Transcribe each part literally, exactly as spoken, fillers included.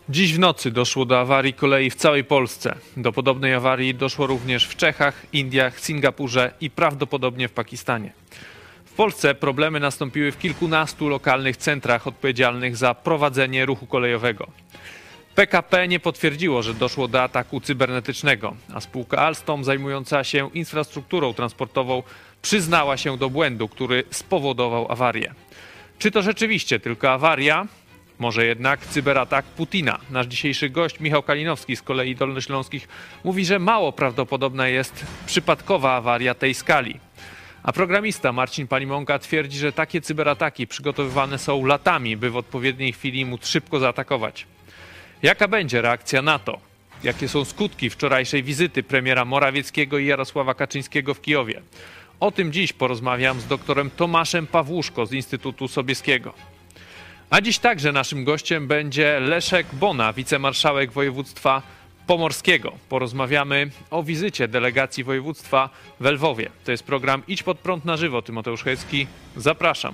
Dziś w nocy doszło do awarii kolei w całej Polsce. Do podobnej awarii doszło również w Czechach, Indiach, Singapurze i prawdopodobnie w Pakistanie. W Polsce problemy nastąpiły w kilkunastu lokalnych centrach odpowiedzialnych za prowadzenie ruchu kolejowego. P K P nie potwierdziło, że doszło do ataku cybernetycznego, a spółka Alstom zajmująca się infrastrukturą transportową przyznała się do błędu, który spowodował awarię. Czy to rzeczywiście tylko awaria? Może jednak cyberatak Putina. Nasz dzisiejszy gość Michał Kalinowski z Kolei Dolnośląskich mówi, że mało prawdopodobna jest przypadkowa awaria tej skali. A programista Marcin Palimonka twierdzi, że takie cyberataki przygotowywane są latami, by w odpowiedniej chwili móc szybko zaatakować. Jaka będzie reakcja NATO? Jakie są skutki wczorajszej wizyty premiera Morawieckiego i Jarosława Kaczyńskiego w Kijowie? O tym dziś porozmawiam z doktorem Tomaszem Pawłuszko z Instytutu Sobieskiego. A dziś także naszym gościem będzie Leszek Bona, wicemarszałek województwa pomorskiego. Porozmawiamy o wizycie delegacji województwa w Lwowie. To jest program Idź Pod Prąd na żywo. Tymoteusz Chojecki, zapraszam.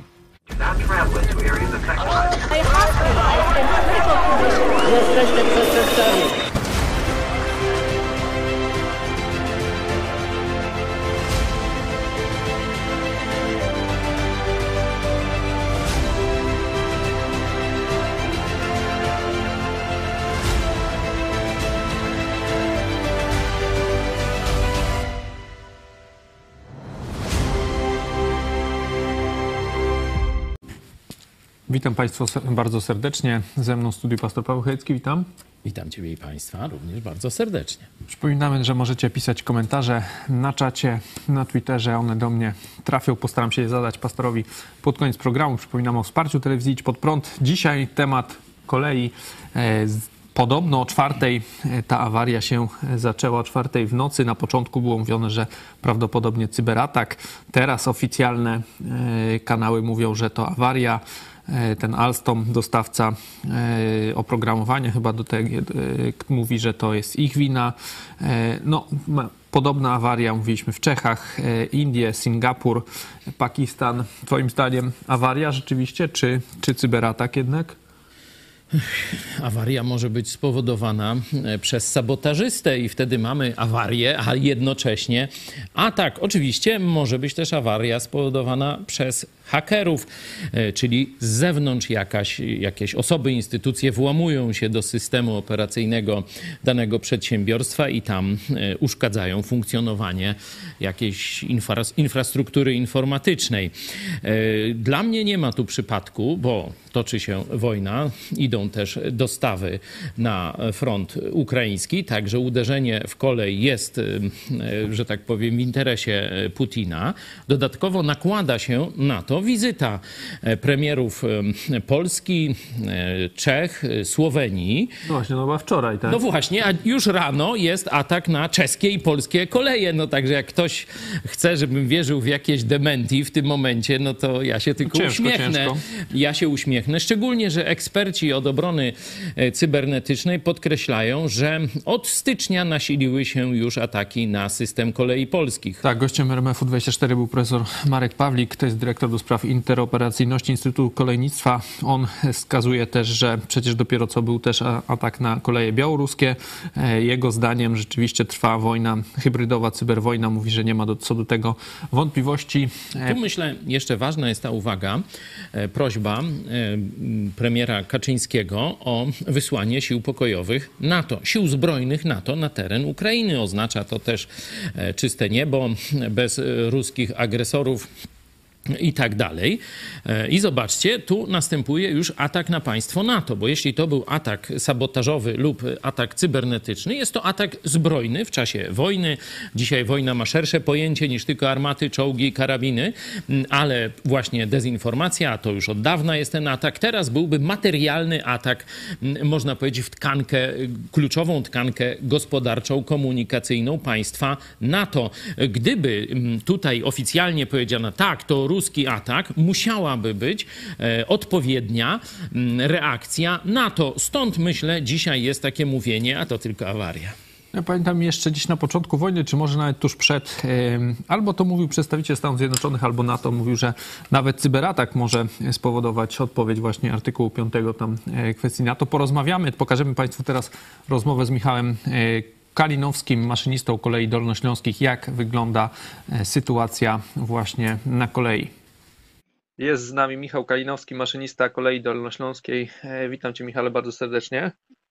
Jesteśmy przestępcami. Witam Państwa bardzo serdecznie. Ze mną w studiu pastor Paweł Chojecki. Witam. Witam Ciebie i Państwa również bardzo serdecznie. Przypominamy, że możecie pisać komentarze na czacie, na Twitterze. One do mnie trafią. Postaram się je zadać pastorowi pod koniec programu. Przypominam o wsparciu telewizji Idź Pod Prąd. Dzisiaj temat kolei. Podobno o czwartej ta awaria się zaczęła, o czwartej w nocy. Na początku było mówione, że prawdopodobnie cyberatak. Teraz oficjalne kanały mówią, że to awaria. Ten Alstom, dostawca oprogramowania, chyba do tego mówi, że to jest ich wina. No, podobna awaria, mówiliśmy w Czechach, Indie, Singapur, Pakistan. Twoim zdaniem awaria rzeczywiście, czy, czy cyberatak jednak? Awaria może być spowodowana przez sabotażystę i wtedy mamy awarię, a jednocześnie atak. Oczywiście może być też awaria spowodowana przez hakerów, czyli z zewnątrz jakaś, jakieś osoby, instytucje włamują się do systemu operacyjnego danego przedsiębiorstwa i tam uszkadzają funkcjonowanie jakiejś infra, infrastruktury informatycznej. Dla mnie nie ma tu przypadku, bo toczy się wojna, idą też dostawy na front ukraiński, także uderzenie w kolej jest, że tak powiem, w interesie Putina. Dodatkowo nakłada się na to wizyta premierów Polski, Czech, Słowenii. No właśnie, no była wczoraj, tak? No właśnie, a już rano jest atak na czeskie i polskie koleje. No także jak ktoś chce, żebym wierzył w jakieś dementi w tym momencie, no to ja się tylko ciężko, uśmiechnę. Ciężko. Ja się uśmiechnę. Szczególnie, że eksperci od obrony cybernetycznej podkreślają, że od stycznia nasiliły się już ataki na system kolei polskich. Tak, gościem R M F U dwadzieścia cztery był profesor Marek Pawlik, to jest dyrektor do spraw interoperacyjności Instytutu Kolejnictwa. On wskazuje też, że przecież dopiero co był też atak na koleje białoruskie. Jego zdaniem rzeczywiście trwa wojna hybrydowa, cyberwojna. Mówi, że nie ma do, co do tego wątpliwości. Tu myślę, jeszcze ważna jest ta uwaga, prośba premiera Kaczyńskiego o wysłanie sił pokojowych NATO, sił zbrojnych NATO na teren Ukrainy. Oznacza to też czyste niebo, bez ruskich agresorów i tak dalej. I zobaczcie, tu następuje już atak na państwo NATO, bo jeśli to był atak sabotażowy lub atak cybernetyczny, jest to atak zbrojny w czasie wojny. Dzisiaj wojna ma szersze pojęcie niż tylko armaty, czołgi, karabiny, ale właśnie dezinformacja, a to już od dawna jest ten atak. Teraz byłby materialny atak, można powiedzieć, w tkankę, kluczową tkankę gospodarczą, komunikacyjną państwa NATO. Gdyby tutaj oficjalnie powiedziano, tak, to ruski atak, musiałaby być e, odpowiednia m, reakcja NATO. Stąd myślę, dzisiaj jest takie mówienie, a to tylko awaria. Ja pamiętam jeszcze dziś na początku wojny, czy może nawet tuż przed, albo to mówił przedstawiciel Stanów Zjednoczonych, albo NATO, mówił, że nawet cyberatak może spowodować odpowiedź właśnie artykułu piątego tam kwestii NATO. Porozmawiamy, pokażemy Państwu teraz rozmowę z Michałem Kalinowskim, maszynistą kolei dolnośląskich, jak wygląda sytuacja właśnie na kolei. Jest z nami Michał Kalinowski, maszynista kolei dolnośląskiej. Witam Cię, Michale, bardzo serdecznie.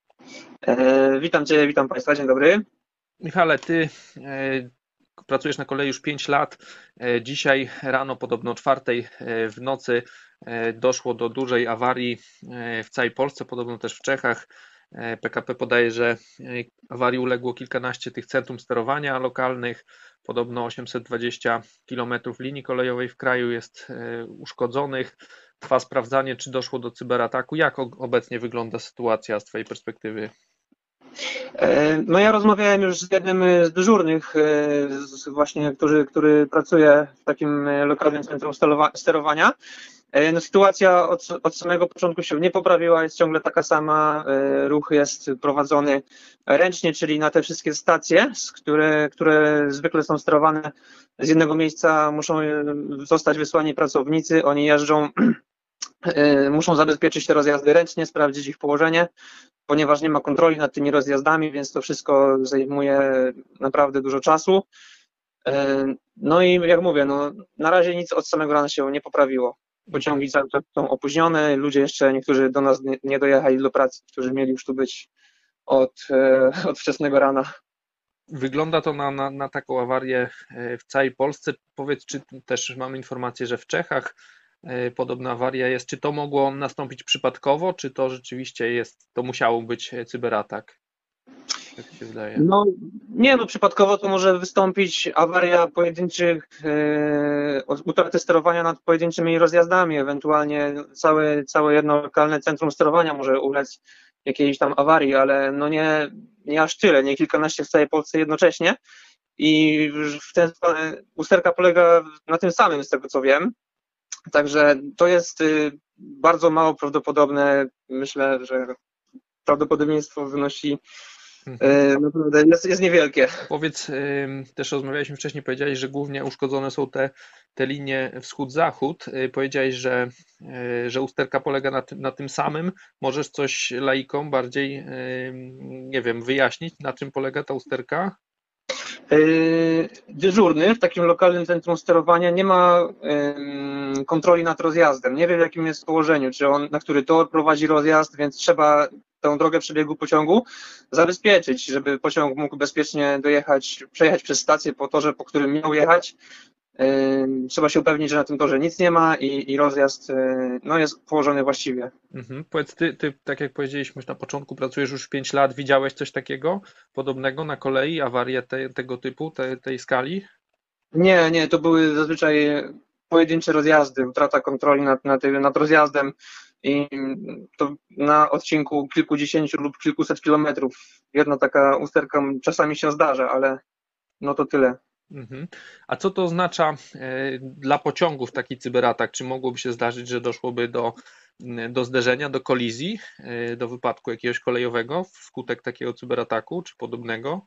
E, witam Cię, witam Państwa, dzień dobry. Michale, Ty e, pracujesz na kolei już pięć lat. E, dzisiaj rano, podobno o czwartej w nocy, e, doszło do dużej awarii e, w całej Polsce, podobno też w Czechach. E, P K P podaje, że awarii uległo kilkanaście tych centrum sterowania lokalnych. Podobno osiemset dwadzieścia kilometrów linii kolejowej w kraju jest e, uszkodzonych. Trwa sprawdzanie, czy doszło do cyberataku. Jak obecnie wygląda sytuacja z Twojej perspektywy? No ja rozmawiałem już z jednym z dyżurnych, właśnie, który, który pracuje w takim lokalnym centrum sterowania. No, sytuacja od, od samego początku się nie poprawiła, jest ciągle taka sama. Ruch jest prowadzony ręcznie, czyli na te wszystkie stacje, które, które zwykle są sterowane z jednego miejsca, muszą zostać wysłani pracownicy. Oni jeżdżą, muszą zabezpieczyć te rozjazdy ręcznie, sprawdzić ich położenie, ponieważ nie ma kontroli nad tymi rozjazdami, więc to wszystko zajmuje naprawdę dużo czasu. No i jak mówię, no, na razie nic od samego rana się nie poprawiło. Pociągi cały czas są opóźnione, ludzie jeszcze, niektórzy do nas nie, nie dojechali do pracy, którzy mieli już tu być od, od wczesnego rana. Wygląda to na, na, na taką awarię w całej Polsce. Powiedz, czy też mam informację, że w Czechach podobna awaria jest. Czy to mogło nastąpić przypadkowo, czy to rzeczywiście jest, to musiał być cyberatak? Jak się wydaje? No nie, no przypadkowo to może wystąpić awaria pojedynczych, e, utraty sterowania nad pojedynczymi rozjazdami, ewentualnie całe, całe jedno lokalne centrum sterowania może ulec jakiejś tam awarii, ale no nie, nie aż tyle, nie kilkanaście w całej Polsce jednocześnie. I w ten usterka polega na tym samym, z tego co wiem. Także to jest bardzo mało prawdopodobne. Myślę, że prawdopodobieństwo wynosi mhm. naprawdę, jest, jest niewielkie. Powiedz, też rozmawialiśmy wcześniej, powiedziałeś, że głównie uszkodzone są te, te linie wschód-zachód. Powiedziałeś, że, że usterka polega na tym, na tym samym. Możesz coś laikom bardziej, nie wiem, wyjaśnić, na czym polega ta usterka? Dyżurny w takim lokalnym centrum sterowania nie ma kontroli nad rozjazdem. Nie wie, w jakim jest położeniu, czy on, na który tor prowadzi rozjazd, więc trzeba tę drogę przebiegu pociągu zabezpieczyć, żeby pociąg mógł bezpiecznie dojechać, przejechać przez stację po torze, po którym miał jechać. Trzeba się upewnić, że na tym torze nic nie ma i, i rozjazd no, jest położony właściwie. Mhm. Powiedz, ty, ty, tak jak powiedzieliśmy na początku, pracujesz już pięć lat. Widziałeś coś takiego podobnego na kolei, awarię te, tego typu, te, tej skali? Nie, nie, to były zazwyczaj pojedyncze rozjazdy, utrata kontroli nad, nad, nad rozjazdem i to na odcinku kilkudziesięciu lub kilkuset kilometrów. Jedna taka usterka czasami się zdarza, ale no to tyle. Mhm. A co to oznacza dla pociągów taki cyberatak? Czy mogłoby się zdarzyć, że doszłoby do, do zderzenia, do kolizji, do wypadku jakiegoś kolejowego wskutek takiego cyberataku, czy podobnego?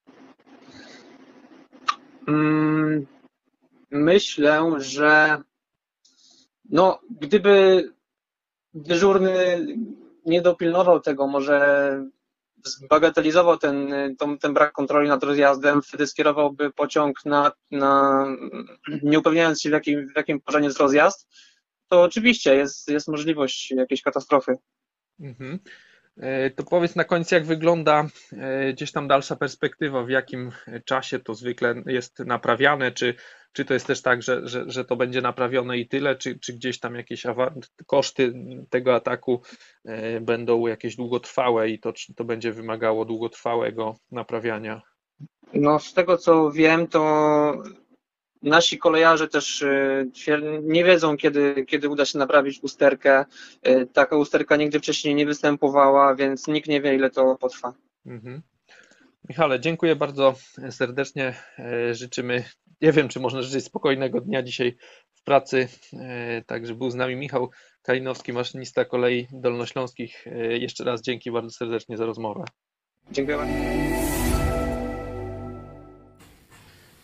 Myślę, że no, gdyby dyżurny nie dopilnował tego, może zbagatelizował ten, ten, ten brak kontroli nad rozjazdem, wtedy skierowałby pociąg na, na nie upewniając się, w jakim, w jakim położeniu jest rozjazd, to oczywiście jest, jest możliwość jakiejś katastrofy. Mhm. To powiedz na koniec, jak wygląda gdzieś tam dalsza perspektywa, w jakim czasie to zwykle jest naprawiane, czy, czy to jest też tak, że, że, że to będzie naprawione i tyle, czy, czy gdzieś tam jakieś koszty tego ataku będą jakieś długotrwałe i to, to będzie wymagało długotrwałego naprawiania? No z tego co wiem, to nasi kolejarze też nie wiedzą, kiedy, kiedy uda się naprawić usterkę. Taka usterka nigdy wcześniej nie występowała, więc nikt nie wie, ile to potrwa. Mhm. Michale, dziękuję bardzo serdecznie. Życzymy, nie wiem, czy można życzyć spokojnego dnia dzisiaj w pracy. Także był z nami Michał Kalinowski, maszynista kolei dolnośląskich. Jeszcze raz dzięki bardzo serdecznie za rozmowę. Dziękuję bardzo.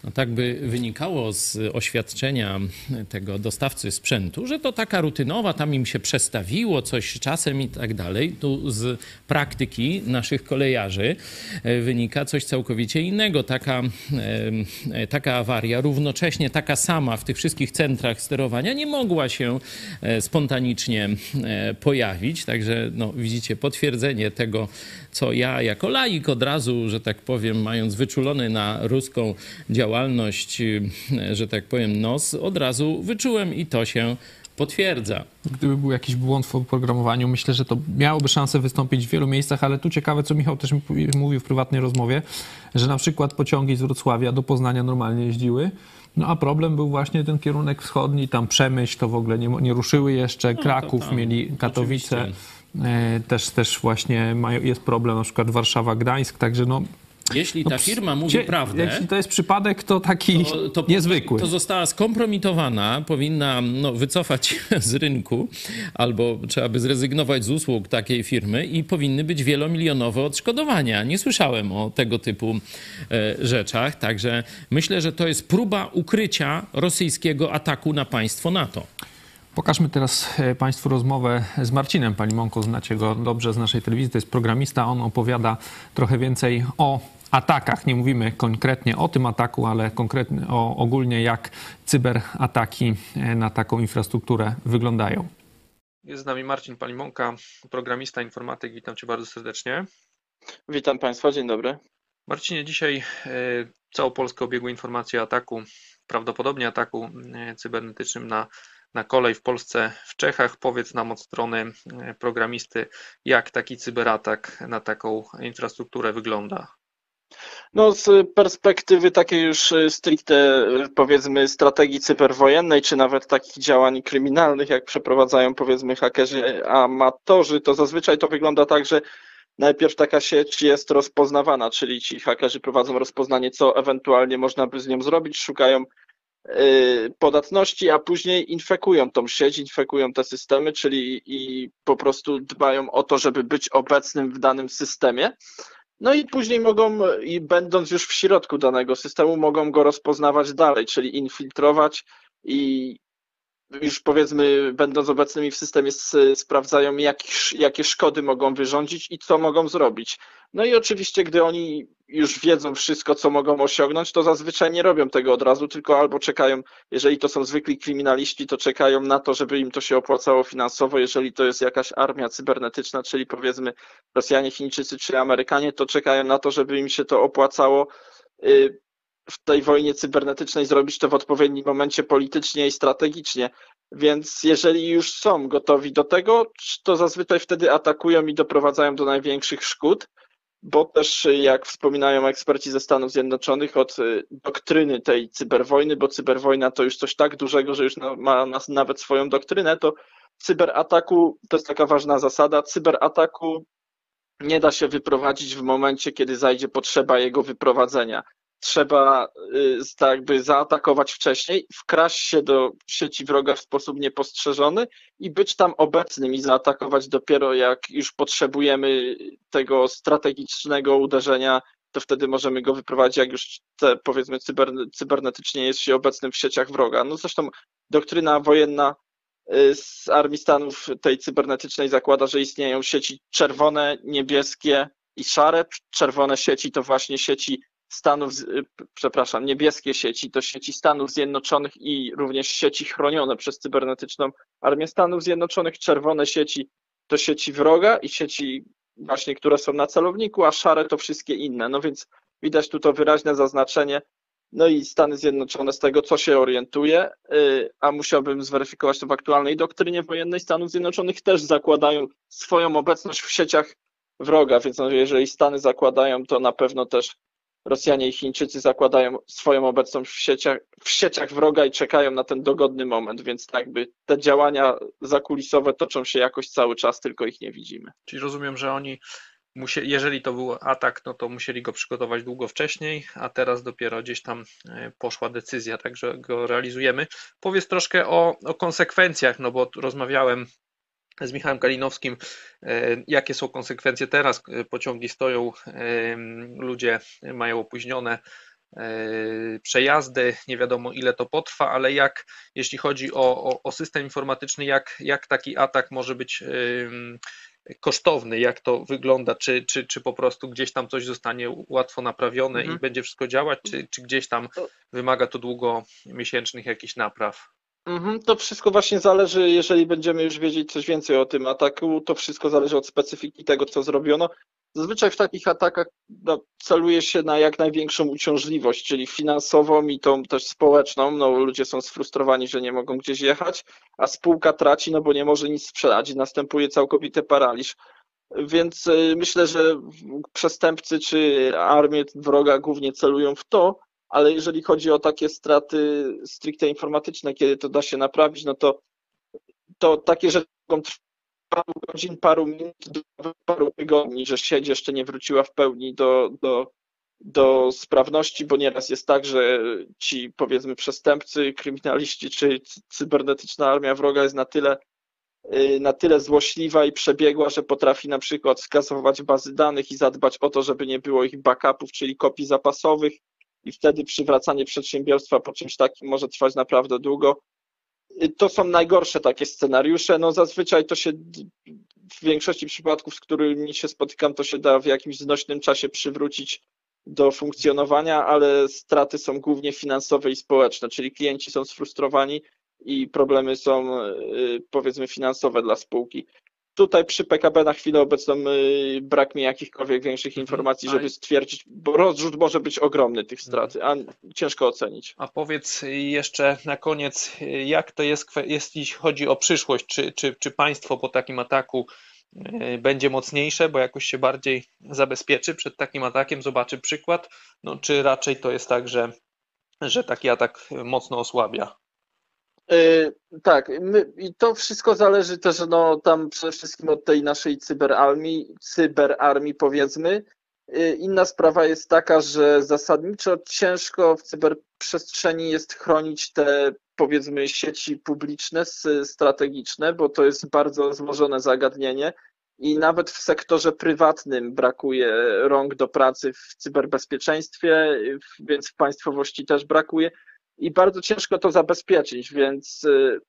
No tak by wynikało z oświadczenia tego dostawcy sprzętu, że to taka rutynowa, tam im się przestawiło coś czasem i tak dalej. Tu z praktyki naszych kolejarzy wynika coś całkowicie innego. Taka, taka awaria, równocześnie taka sama w tych wszystkich centrach sterowania nie mogła się spontanicznie pojawić. Także no, widzicie potwierdzenie tego, co ja jako laik od razu, że tak powiem, mając wyczulony na ruską działalność, że tak powiem, nos, od razu wyczułem i to się potwierdza. Gdyby był jakiś błąd w oprogramowaniu, myślę, że to miałoby szansę wystąpić w wielu miejscach, ale tu ciekawe, co Michał też mi mówił w prywatnej rozmowie, że na przykład pociągi z Wrocławia do Poznania normalnie jeździły, no a problem był właśnie ten kierunek wschodni, tam Przemyśl to w ogóle nie, nie ruszyły jeszcze, Kraków, no mieli Katowice. Oczywiście. Też, też właśnie mają, jest problem, na przykład Warszawa-Gdańsk, także no... Jeśli ta no, firma mówi cie, prawdę... Jeśli to jest przypadek, to taki to, to, niezwykły. To została skompromitowana, powinna no, wycofać z rynku, albo trzeba by zrezygnować z usług takiej firmy i powinny być wielomilionowe odszkodowania. Nie słyszałem o tego typu e, rzeczach, także myślę, że to jest próba ukrycia rosyjskiego ataku na państwo NATO. Pokażmy teraz Państwu rozmowę z Marcinem Palimonką. Znacie go dobrze z naszej telewizji. To jest programista. On opowiada trochę więcej o atakach. Nie mówimy konkretnie o tym ataku, ale konkretnie o ogólnie jak cyberataki na taką infrastrukturę wyglądają. Jest z nami Marcin Palimonka, programista, informatyk. Witam Cię bardzo serdecznie. Witam Państwa, dzień dobry. Marcinie, dzisiaj całą Polskę obiegły informacje o ataku, prawdopodobnie ataku cybernetycznym na na kolej w Polsce, w Czechach. Powiedz nam od strony programisty, jak taki cyberatak na taką infrastrukturę wygląda. No z perspektywy takiej już stricte, powiedzmy, strategii cyberwojennej, czy nawet takich działań kryminalnych, jak przeprowadzają, powiedzmy, hakerzy amatorzy, to zazwyczaj to wygląda tak, że najpierw taka sieć jest rozpoznawana, czyli ci hakerzy prowadzą rozpoznanie, co ewentualnie można by z nią zrobić, szukają podatności, a później infekują tą sieć, infekują te systemy, czyli i po prostu dbają o to, żeby być obecnym w danym systemie. No i później mogą, i będąc już w środku danego systemu, mogą go rozpoznawać dalej, czyli infiltrować i już powiedzmy, będąc obecnymi w systemie, sprawdzają, jak, jakie szkody mogą wyrządzić i co mogą zrobić. No i oczywiście, gdy oni już wiedzą wszystko, co mogą osiągnąć, to zazwyczaj nie robią tego od razu, tylko albo czekają, jeżeli to są zwykli kryminaliści, to czekają na to, żeby im to się opłacało finansowo. Jeżeli to jest jakaś armia cybernetyczna, czyli powiedzmy Rosjanie, Chińczycy czy Amerykanie, to czekają na to, żeby im się to opłacało w tej wojnie cybernetycznej zrobić to w odpowiednim momencie politycznie i strategicznie. Więc jeżeli już są gotowi do tego, to zazwyczaj wtedy atakują i doprowadzają do największych szkód, bo też, jak wspominają eksperci ze Stanów Zjednoczonych, od doktryny tej cyberwojny, bo cyberwojna to już coś tak dużego, że już ma nawet swoją doktrynę, to cyberataku, to jest taka ważna zasada, cyberataku nie da się wyprowadzić w momencie, kiedy zajdzie potrzeba jego wyprowadzenia. Trzeba tak jakby zaatakować wcześniej, wkraść się do sieci wroga w sposób niepostrzeżony i być tam obecnym i zaatakować dopiero jak już potrzebujemy tego strategicznego uderzenia, to wtedy możemy go wyprowadzić, jak już te, powiedzmy cyber, cybernetycznie jest się obecnym w sieciach wroga. No zresztą doktryna wojenna z Armii Stanów tej cybernetycznej zakłada, że istnieją sieci czerwone, niebieskie i szare. Czerwone sieci to właśnie sieci Stanów, przepraszam, niebieskie sieci to sieci Stanów Zjednoczonych i również sieci chronione przez cybernetyczną Armię Stanów Zjednoczonych. Czerwone sieci to sieci wroga i sieci właśnie, które są na celowniku, a szare to wszystkie inne. No więc widać tu to wyraźne zaznaczenie. No i Stany Zjednoczone z tego, co się orientuje, a musiałbym zweryfikować to w aktualnej doktrynie wojennej Stanów Zjednoczonych, też zakładają swoją obecność w sieciach wroga, więc no, jeżeli Stany zakładają, to na pewno też Rosjanie i Chińczycy zakładają swoją obecność w sieciach, w sieciach wroga i czekają na ten dogodny moment, więc tak by te działania zakulisowe toczą się jakoś cały czas, tylko ich nie widzimy. Czyli rozumiem, że oni, musieli, jeżeli to był atak, no to musieli go przygotować długo wcześniej, a teraz dopiero gdzieś tam poszła decyzja, także go realizujemy. Powiedz troszkę o, o konsekwencjach, no bo rozmawiałem z Michałem Kalinowskim, jakie są konsekwencje teraz, pociągi stoją, ludzie mają opóźnione przejazdy, nie wiadomo ile to potrwa, ale jak, jeśli chodzi o, o, o system informatyczny, jak, jak taki atak może być kosztowny, jak to wygląda, czy, czy, czy po prostu gdzieś tam coś zostanie łatwo naprawione mhm. i będzie wszystko działać, czy, czy gdzieś tam wymaga to długomiesięcznych jakichś napraw? Mhm, to wszystko właśnie zależy, jeżeli będziemy już wiedzieć coś więcej o tym ataku, to wszystko zależy od specyfiki tego, co zrobiono. Zazwyczaj w takich atakach no, celuje się na jak największą uciążliwość, czyli finansową i tą też społeczną. No, ludzie są sfrustrowani, że nie mogą gdzieś jechać, a spółka traci, no bo nie może nic sprzedać i następuje całkowity paraliż. Więc y, myślę, że przestępcy czy armie wroga głównie celują w to, ale jeżeli chodzi o takie straty stricte informatyczne, kiedy to da się naprawić, no to, to takie rzeczy mogą trwać paru godzin, paru minut, do paru tygodni, że sieć jeszcze nie wróciła w pełni do, do, do sprawności, bo nieraz jest tak, że ci powiedzmy przestępcy, kryminaliści czy cybernetyczna armia wroga jest na tyle, na tyle złośliwa i przebiegła, że potrafi na przykład skasować bazy danych i zadbać o to, żeby nie było ich backupów, czyli kopii zapasowych, i wtedy przywracanie przedsiębiorstwa po czymś takim może trwać naprawdę długo. To są najgorsze takie scenariusze. No zazwyczaj to się w większości przypadków, z którymi się spotykam, to się da w jakimś znośnym czasie przywrócić do funkcjonowania, ale straty są głównie finansowe i społeczne, czyli klienci są sfrustrowani i problemy są powiedzmy finansowe dla spółki. Tutaj przy P K B na chwilę obecną brak mi jakichkolwiek większych informacji, żeby stwierdzić, bo rozrzut może być ogromny tych strat, a ciężko ocenić. A powiedz jeszcze na koniec, jak to jest, jeśli chodzi o przyszłość, czy, czy, czy państwo po takim ataku będzie mocniejsze, bo jakoś się bardziej zabezpieczy przed takim atakiem, zobaczy przykład, no, czy raczej to jest tak, że, że taki atak mocno osłabia? Yy, tak, my, i to wszystko zależy też no, tam przede wszystkim od tej naszej cyberarmii, cyberarmii powiedzmy. Yy, inna sprawa jest taka, że zasadniczo ciężko w cyberprzestrzeni jest chronić te powiedzmy sieci publiczne, strategiczne, bo to jest bardzo złożone zagadnienie i nawet w sektorze prywatnym brakuje rąk do pracy w cyberbezpieczeństwie, więc w państwowości też brakuje. I bardzo ciężko to zabezpieczyć, więc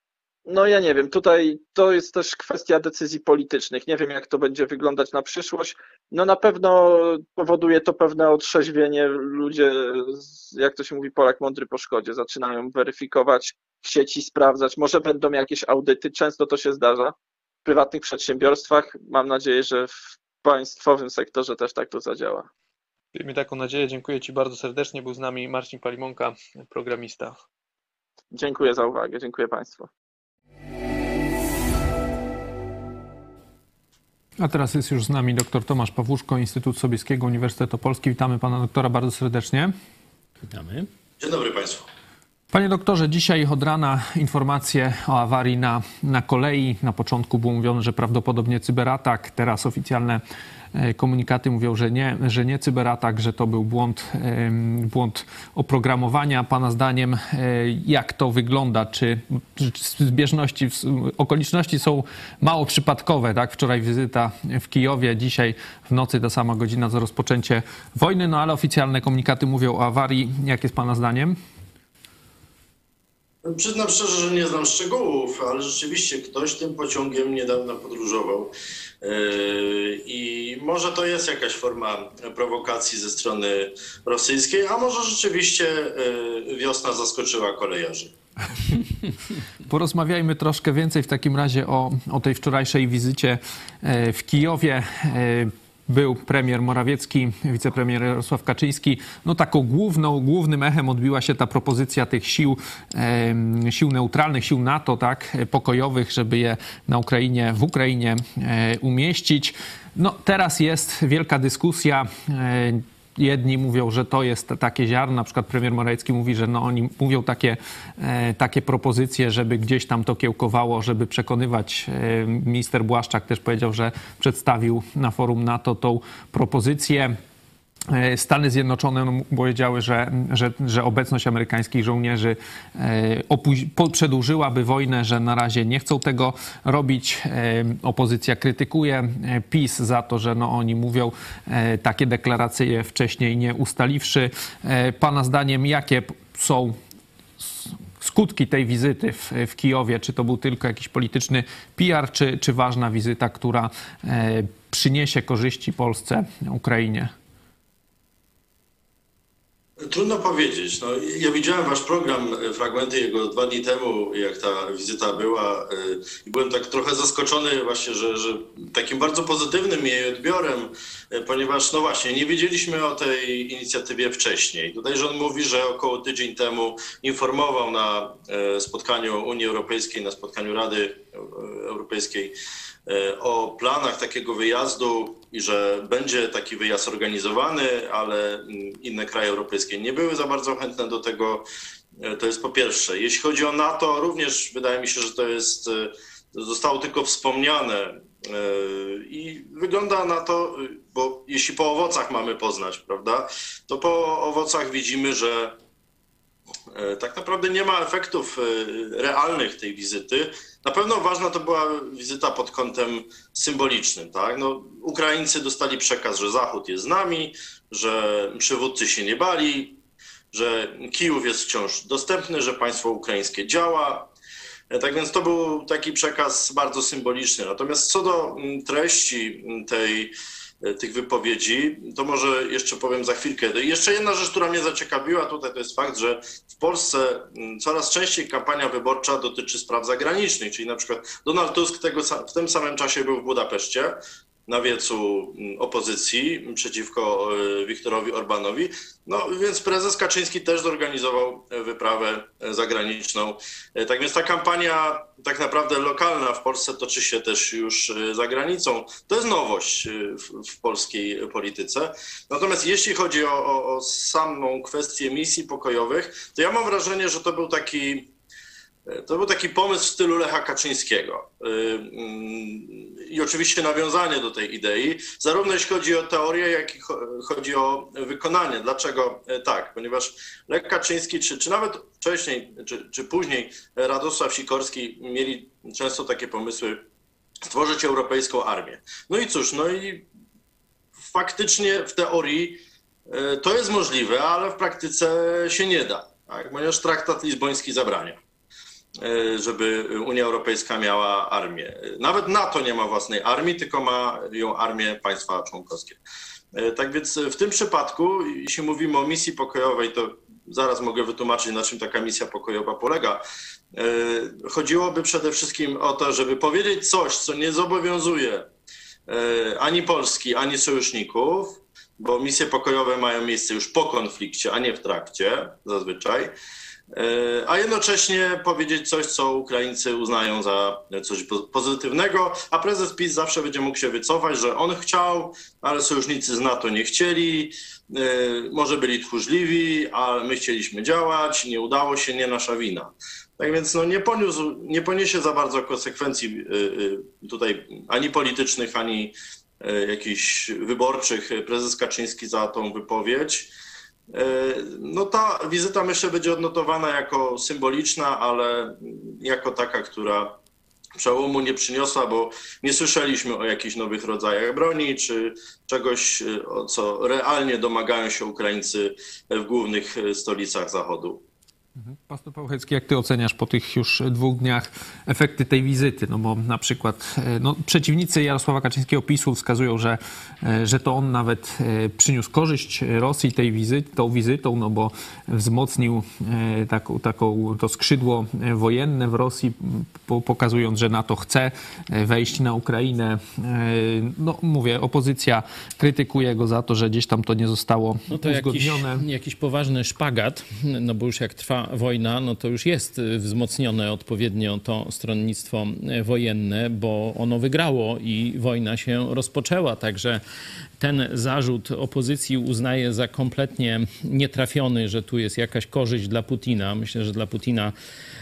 no ja nie wiem, tutaj to jest też kwestia decyzji politycznych. Nie wiem, jak to będzie wyglądać na przyszłość. No na pewno powoduje to pewne otrzeźwienie. Ludzie, jak to się mówi, Polak mądry po szkodzie, zaczynają weryfikować sieci, sprawdzać. Może będą jakieś audyty, często to się zdarza w prywatnych przedsiębiorstwach. Mam nadzieję, że w państwowym sektorze też tak to zadziała. Miejmy taką nadzieję. Dziękuję Ci bardzo serdecznie. Był z nami Marcin Palimonka, programista. Dziękuję za uwagę. Dziękuję Państwu. A teraz jest już z nami dr Tomasz Pawłuszko, Instytut Sobieskiego, Uniwersytet Opolski. Witamy Pana doktora bardzo serdecznie. Witamy. Dzień dobry Państwu. Panie doktorze, dzisiaj od rana informacje o awarii na, na kolei. Na początku było mówione, że prawdopodobnie cyberatak. Teraz oficjalne komunikaty mówią, że nie, że nie cyberatak, że to był błąd, błąd oprogramowania. Pana zdaniem, jak to wygląda? Czy zbieżności, okoliczności są mało przypadkowe? Tak? Wczoraj wizyta w Kijowie, dzisiaj w nocy ta sama godzina za rozpoczęcie wojny, no ale oficjalne komunikaty mówią o awarii. Jak jest Pana zdaniem? Przyznam szczerze, że nie znam szczegółów, ale rzeczywiście ktoś tym pociągiem niedawno podróżował i może to jest jakaś forma prowokacji ze strony rosyjskiej, a może rzeczywiście wiosna zaskoczyła kolejarzy. Porozmawiajmy troszkę więcej w takim razie o, o tej wczorajszej wizycie w Kijowie. Był premier Morawiecki, wicepremier Jarosław Kaczyński. No taką główną, głównym echem odbiła się ta propozycja tych sił, e, sił neutralnych, sił NATO, tak, pokojowych, żeby je na Ukrainie, w Ukrainie e, umieścić. No teraz jest wielka dyskusja. E, Jedni mówią, że to jest takie ziarno, na przykład premier Morawiecki mówi, że no oni mówią takie, e, takie propozycje, żeby gdzieś tam to kiełkowało, żeby przekonywać. E, minister Błaszczak też powiedział, że przedstawił na forum NATO tą propozycję. Stany Zjednoczone no, powiedziały, że, że, że obecność amerykańskich żołnierzy e, przedłużyłaby wojnę, że na razie nie chcą tego robić. E, opozycja krytykuje PiS za to, że no, oni mówią e, takie deklaracje wcześniej nie ustaliwszy. E, pana zdaniem, jakie są skutki tej wizyty w, w Kijowie? Czy to był tylko jakiś polityczny P R, czy, czy ważna wizyta, która e, przyniesie korzyści Polsce, Ukrainie? Trudno powiedzieć. No, ja widziałem wasz program, fragmenty jego dwa dni temu, jak ta wizyta była i byłem tak trochę zaskoczony właśnie, że, że takim bardzo pozytywnym jej odbiorem, ponieważ no właśnie nie wiedzieliśmy o tej inicjatywie wcześniej. Tutaj rząd mówi, że około tydzień temu informował na spotkaniu Unii Europejskiej, na spotkaniu Rady Europejskiej o planach takiego wyjazdu i że będzie taki wyjazd organizowany, ale inne kraje europejskie nie były za bardzo chętne do tego. To jest po pierwsze. Jeśli chodzi o NATO, również wydaje mi się, że to jest, zostało tylko wspomniane i wygląda na to, bo jeśli po owocach mamy poznać, prawda, to po owocach widzimy, że tak naprawdę nie ma efektów realnych tej wizyty. Na pewno ważna to była wizyta pod kątem symbolicznym. Tak? No, Ukraińcy dostali przekaz, że Zachód jest z nami, że przywódcy się nie bali, że Kijów jest wciąż dostępny, że państwo ukraińskie działa. Tak więc to był taki przekaz bardzo symboliczny. Natomiast co do treści tej tych wypowiedzi, to może jeszcze powiem za chwilkę. I jeszcze jedna rzecz, która mnie zaciekawiła tutaj, to jest fakt, że w Polsce coraz częściej kampania wyborcza dotyczy spraw zagranicznych, czyli na przykład Donald Tusk tego, w tym samym czasie był w Budapeszcie na wiecu opozycji przeciwko Viktorowi Orbánowi. No więc prezes Kaczyński też zorganizował wyprawę zagraniczną. Tak więc ta kampania tak naprawdę lokalna w Polsce toczy się też już za granicą. To jest nowość w, w polskiej polityce. Natomiast jeśli chodzi o, o, o samą kwestię misji pokojowych, to ja mam wrażenie, że to był taki To był taki pomysł w stylu Lecha Kaczyńskiego. I oczywiście nawiązanie do tej idei, zarówno jeśli chodzi o teorię, jak i chodzi o wykonanie. Dlaczego tak? Ponieważ Lech Kaczyński, czy, czy nawet wcześniej, czy, czy później Radosław Sikorski mieli często takie pomysły stworzyć europejską armię. No i cóż, no i faktycznie w teorii to jest możliwe, ale w praktyce się nie da, tak? Ponieważ traktat lizboński zabrania, żeby Unia Europejska miała armię. Nawet NATO nie ma własnej armii, tylko ma ją armię państwa członkowskie. Tak więc w tym przypadku, jeśli mówimy o misji pokojowej, to zaraz mogę wytłumaczyć, na czym taka misja pokojowa polega. Chodziłoby przede wszystkim o to, żeby powiedzieć coś, co nie zobowiązuje ani Polski, ani sojuszników, bo misje pokojowe mają miejsce już po konflikcie, a nie w trakcie zazwyczaj, a jednocześnie powiedzieć coś, co Ukraińcy uznają za coś pozytywnego, a prezes PiS zawsze będzie mógł się wycofać, że on chciał, ale sojusznicy z NATO nie chcieli, może byli tchórzliwi, ale my chcieliśmy działać, nie udało się, nie nasza wina. Tak więc no, nie, poniósł, nie poniesie za bardzo konsekwencji tutaj ani politycznych, ani jakichś wyborczych prezes Kaczyński za tą wypowiedź. No ta wizyta, myślę, będzie odnotowana jako symboliczna, ale jako taka, która przełomu nie przyniosła, bo nie słyszeliśmy o jakichś nowych rodzajach broni, czy czegoś, o co realnie domagają się Ukraińcy w głównych stolicach Zachodu. Pastor Pałchecki, jak ty oceniasz po tych już dwóch dniach efekty tej wizyty? No bo na przykład no, przeciwnicy Jarosława Kaczyńskiego PiSu wskazują, że, że to on nawet przyniósł korzyść Rosji tej wizyty, tą wizytą, no bo wzmocnił taką, taką, to skrzydło wojenne w Rosji, pokazując, że NATO chce wejść na Ukrainę. No mówię, opozycja krytykuje go za to, że gdzieś tam to nie zostało no to uzgodnione. Jakiś, jakiś poważny szpagat, no bo już jak trwa wojna, no to już jest wzmocnione odpowiednio to stronnictwo wojenne, bo ono wygrało i wojna się rozpoczęła. Także ten zarzut opozycji uznaje za kompletnie nietrafiony, że tu jest jakaś korzyść dla Putina. Myślę, że dla Putina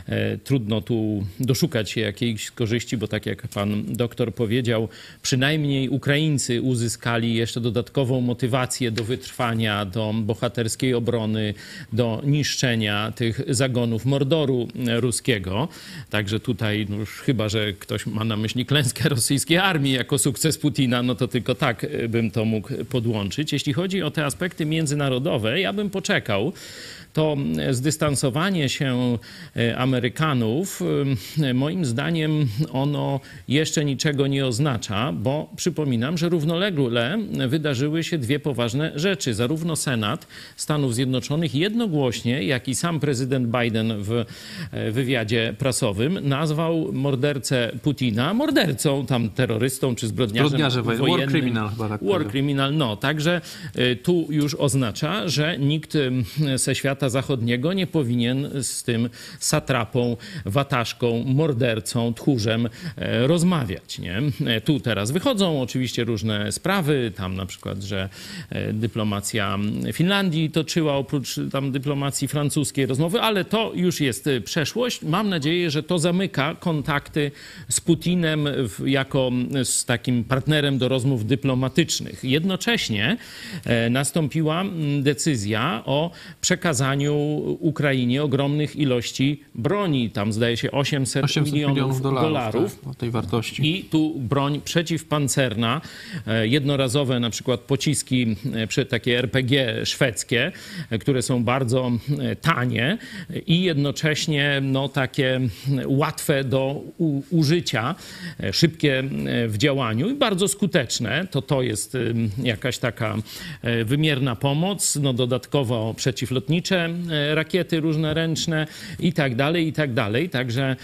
trudno tu doszukać się jakiejś korzyści, bo tak jak pan doktor powiedział, przynajmniej Ukraińcy uzyskali jeszcze dodatkową motywację do wytrwania, do bohaterskiej obrony, do niszczenia tych zagonów mordoru ruskiego. Także tutaj no już chyba, że ktoś ma na myśli klęskę rosyjskiej armii jako sukces Putina, no to tylko tak bym to mógł podłączyć. Jeśli chodzi o te aspekty międzynarodowe, ja bym poczekał. To zdystansowanie się Amerykanów, moim zdaniem ono jeszcze niczego nie oznacza, bo przypominam, że równolegle wydarzyły się dwie poważne rzeczy. Zarówno Senat Stanów Zjednoczonych jednogłośnie, jak i sam prezydent Biden w wywiadzie prasowym nazwał mordercę Putina mordercą, tam terrorystą czy zbrodniarzem wojennym. War criminal chyba tak. War criminal, no. Także tu już oznacza, że nikt ze świata zachodniego nie powinien z tym satrapą, wataszką, mordercą, tchórzem rozmawiać. Nie? Tu teraz wychodzą oczywiście różne sprawy, tam na przykład, że dyplomacja Finlandii toczyła oprócz tam dyplomacji francuskiej rozmowy, ale to już jest przeszłość. Mam nadzieję, że to zamyka kontakty z Putinem jako z takim partnerem do rozmów dyplomatycznych. Jednocześnie nastąpiła decyzja o przekazaniu Ukrainie ogromnych ilości broni. Tam zdaje się osiemset milionów dolarów. dolarów. Tak, tej wartości. I tu broń przeciwpancerna, jednorazowe na przykład pociski, takie R P G szwedzkie, które są bardzo tanie i jednocześnie no, takie łatwe do u, użycia, szybkie w działaniu i bardzo skuteczne. To to jest jakaś taka wymierna pomoc, no dodatkowo przeciwlotnicze rakiety różne ręczne i tak dalej, i tak dalej. Także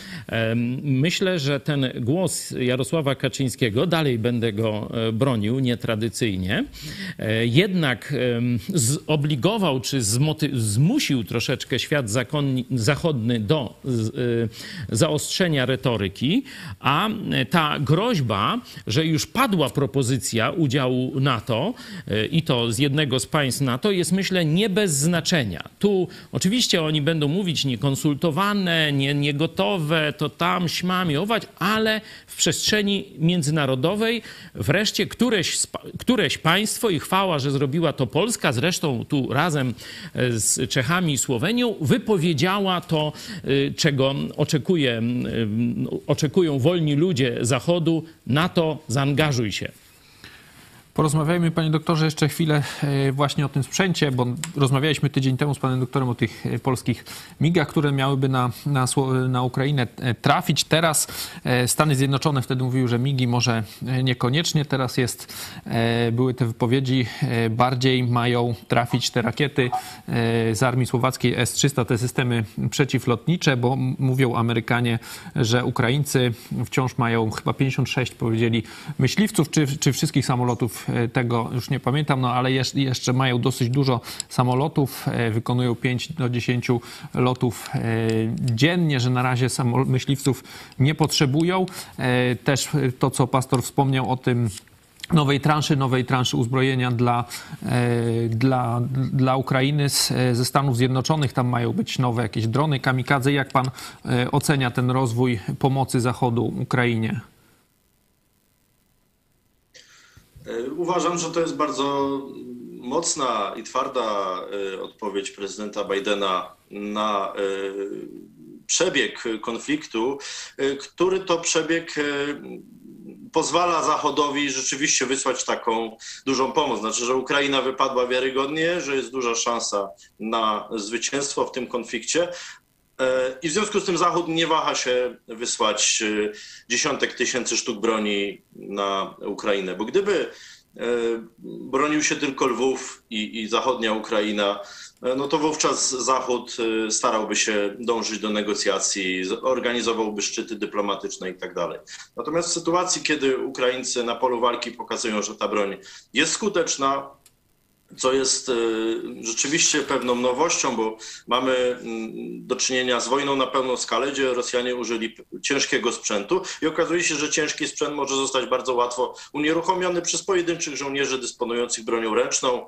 myślę, że ten głos Jarosława Kaczyńskiego, dalej będę go bronił nietradycyjnie, jednak zobligował czy zmoty- zmusił troszeczkę świat zakonni- zachodni do zaostrzenia retoryki, a ta groźba, że już padła propozycja udziału NATO i to z jednego z państw NATO, jest myślę nie bez znaczenia. Tu oczywiście oni będą mówić niekonsultowane, nie, niegotowe, to tam, śmam i ować, ale w przestrzeni międzynarodowej wreszcie któreś, któreś państwo i chwała, że zrobiła to Polska, zresztą tu razem z Czechami i Słowenią, wypowiedziała to, czego oczekuje, oczekują wolni ludzie Zachodu. NATO, zaangażuj się. Porozmawiajmy, panie doktorze, jeszcze chwilę właśnie o tym sprzęcie, bo rozmawialiśmy tydzień temu z panem doktorem o tych polskich migach, które miałyby na, na, na Ukrainę trafić. Teraz Stany Zjednoczone wtedy mówiły, że migi może niekoniecznie. Teraz jest, były te wypowiedzi, bardziej mają trafić te rakiety z armii słowackiej S trzysta, te systemy przeciwlotnicze, bo mówią Amerykanie, że Ukraińcy wciąż mają chyba pięćdziesiąt sześć, powiedzieli, myśliwców, czy, czy wszystkich samolotów, tego już nie pamiętam, no ale jeszcze mają dosyć dużo samolotów, wykonują pięć do dziesięciu lotów dziennie, że na razie myśliwców nie potrzebują. Też to, co pastor wspomniał o tym nowej transzy, nowej transzy uzbrojenia dla, dla, dla Ukrainy z, ze Stanów Zjednoczonych. Tam mają być nowe jakieś drony kamikadze. Jak pan ocenia ten rozwój pomocy Zachodu Ukrainie? Uważam, że to jest bardzo mocna i twarda odpowiedź prezydenta Bidena na przebieg konfliktu, który to przebieg pozwala Zachodowi rzeczywiście wysłać taką dużą pomoc. Znaczy, że Ukraina wypadła wiarygodnie, że jest duża szansa na zwycięstwo w tym konflikcie. I w związku z tym Zachód nie waha się wysłać dziesiątek tysięcy sztuk broni na Ukrainę, bo gdyby bronił się tylko Lwów i, i zachodnia Ukraina, no to wówczas Zachód starałby się dążyć do negocjacji, organizowałby szczyty dyplomatyczne i tak dalej. Natomiast w sytuacji, kiedy Ukraińcy na polu walki pokazują, że ta broń jest skuteczna, co jest rzeczywiście pewną nowością, bo mamy do czynienia z wojną na pełną skalę, gdzie Rosjanie użyli ciężkiego sprzętu i okazuje się, że ciężki sprzęt może zostać bardzo łatwo unieruchomiony przez pojedynczych żołnierzy dysponujących bronią ręczną,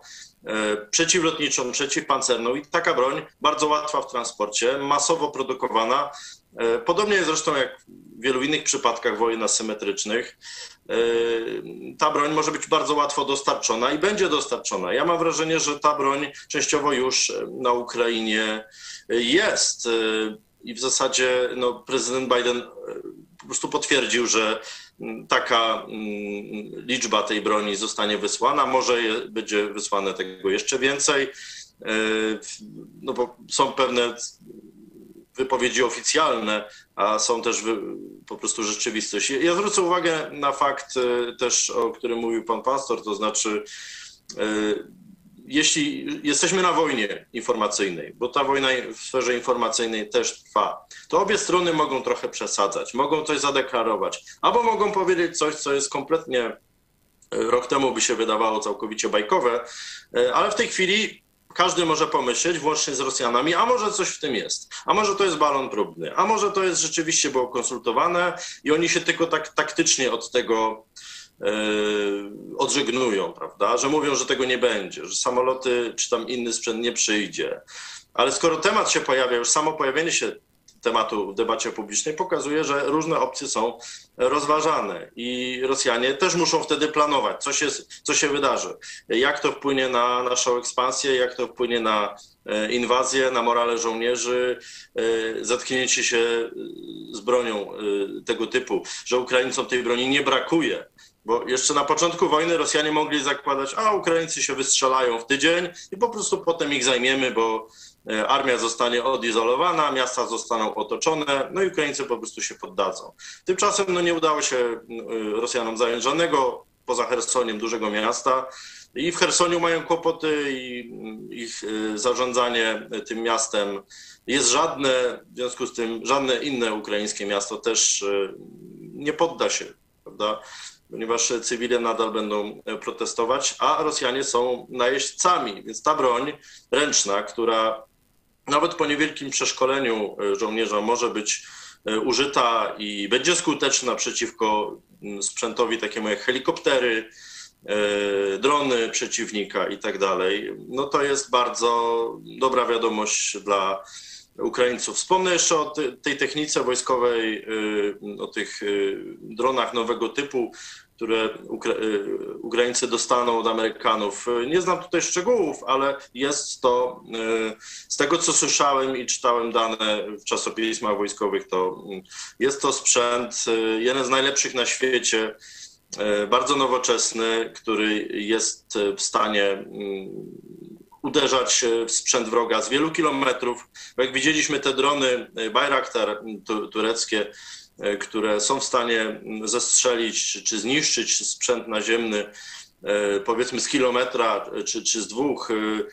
przeciwlotniczą, przeciwpancerną i taka broń bardzo łatwa w transporcie, masowo produkowana, Podobnie jest zresztą jak w wielu innych przypadkach wojen asymetrycznych. Ta broń może być bardzo łatwo dostarczona i będzie dostarczona. Ja mam wrażenie, że ta broń częściowo już na Ukrainie jest i w zasadzie no, prezydent Biden po prostu potwierdził, że taka liczba tej broni zostanie wysłana. Może będzie wysłane tego jeszcze więcej, no bo są pewne wypowiedzi oficjalne, a są też wy, po prostu rzeczywistość. Ja zwrócę uwagę na fakt też, o którym mówił pan pastor, to znaczy jeśli jesteśmy na wojnie informacyjnej, bo ta wojna w sferze informacyjnej też trwa, to obie strony mogą trochę przesadzać, mogą coś zadeklarować, albo mogą powiedzieć coś, co jest kompletnie, rok temu by się wydawało całkowicie bajkowe, ale w tej chwili każdy może pomyśleć, włącznie z Rosjanami, a może coś w tym jest, a może to jest balon próbny, a może to jest rzeczywiście było konsultowane i oni się tylko tak taktycznie od tego yy, odżegnują, prawda, że mówią, że tego nie będzie, że samoloty czy tam inny sprzęt nie przyjdzie. Ale skoro temat się pojawia, już samo pojawienie się tematu w debacie publicznej pokazuje, że różne opcje są rozważane i Rosjanie też muszą wtedy planować, co się, co się wydarzy, jak to wpłynie na naszą ekspansję, jak to wpłynie na inwazję, na morale żołnierzy, zetknięcie się z bronią tego typu, że Ukraińcom tej broni nie brakuje. Bo jeszcze na początku wojny Rosjanie mogli zakładać, a Ukraińcy się wystrzelają w tydzień i po prostu potem ich zajmiemy, bo armia zostanie odizolowana, miasta zostaną otoczone, no i Ukraińcy po prostu się poddadzą. Tymczasem no, nie udało się Rosjanom zająć żadnego poza Chersoniem dużego miasta i w Chersoniu mają kłopoty i ich zarządzanie tym miastem jest żadne, w związku z tym żadne inne ukraińskie miasto też nie podda się, prawda? Ponieważ cywile nadal będą protestować, a Rosjanie są najeźdźcami, więc ta broń ręczna, która nawet po niewielkim przeszkoleniu żołnierza może być użyta i będzie skuteczna przeciwko sprzętowi takiemu jak helikoptery, drony przeciwnika i tak dalej, no to jest bardzo dobra wiadomość dla Ukraińców. Wspomnę jeszcze o tej technice wojskowej, o tych dronach nowego typu, które Ukraińcy dostaną od Amerykanów. Nie znam tutaj szczegółów, ale jest to, z tego co słyszałem i czytałem dane w czasopismach wojskowych, to jest to sprzęt, jeden z najlepszych na świecie, bardzo nowoczesny, który jest w stanie uderzać w sprzęt wroga z wielu kilometrów. Bo jak widzieliśmy te drony Bayraktar tureckie, które są w stanie zestrzelić czy, czy zniszczyć sprzęt naziemny powiedzmy z kilometra czy, czy z dwóch.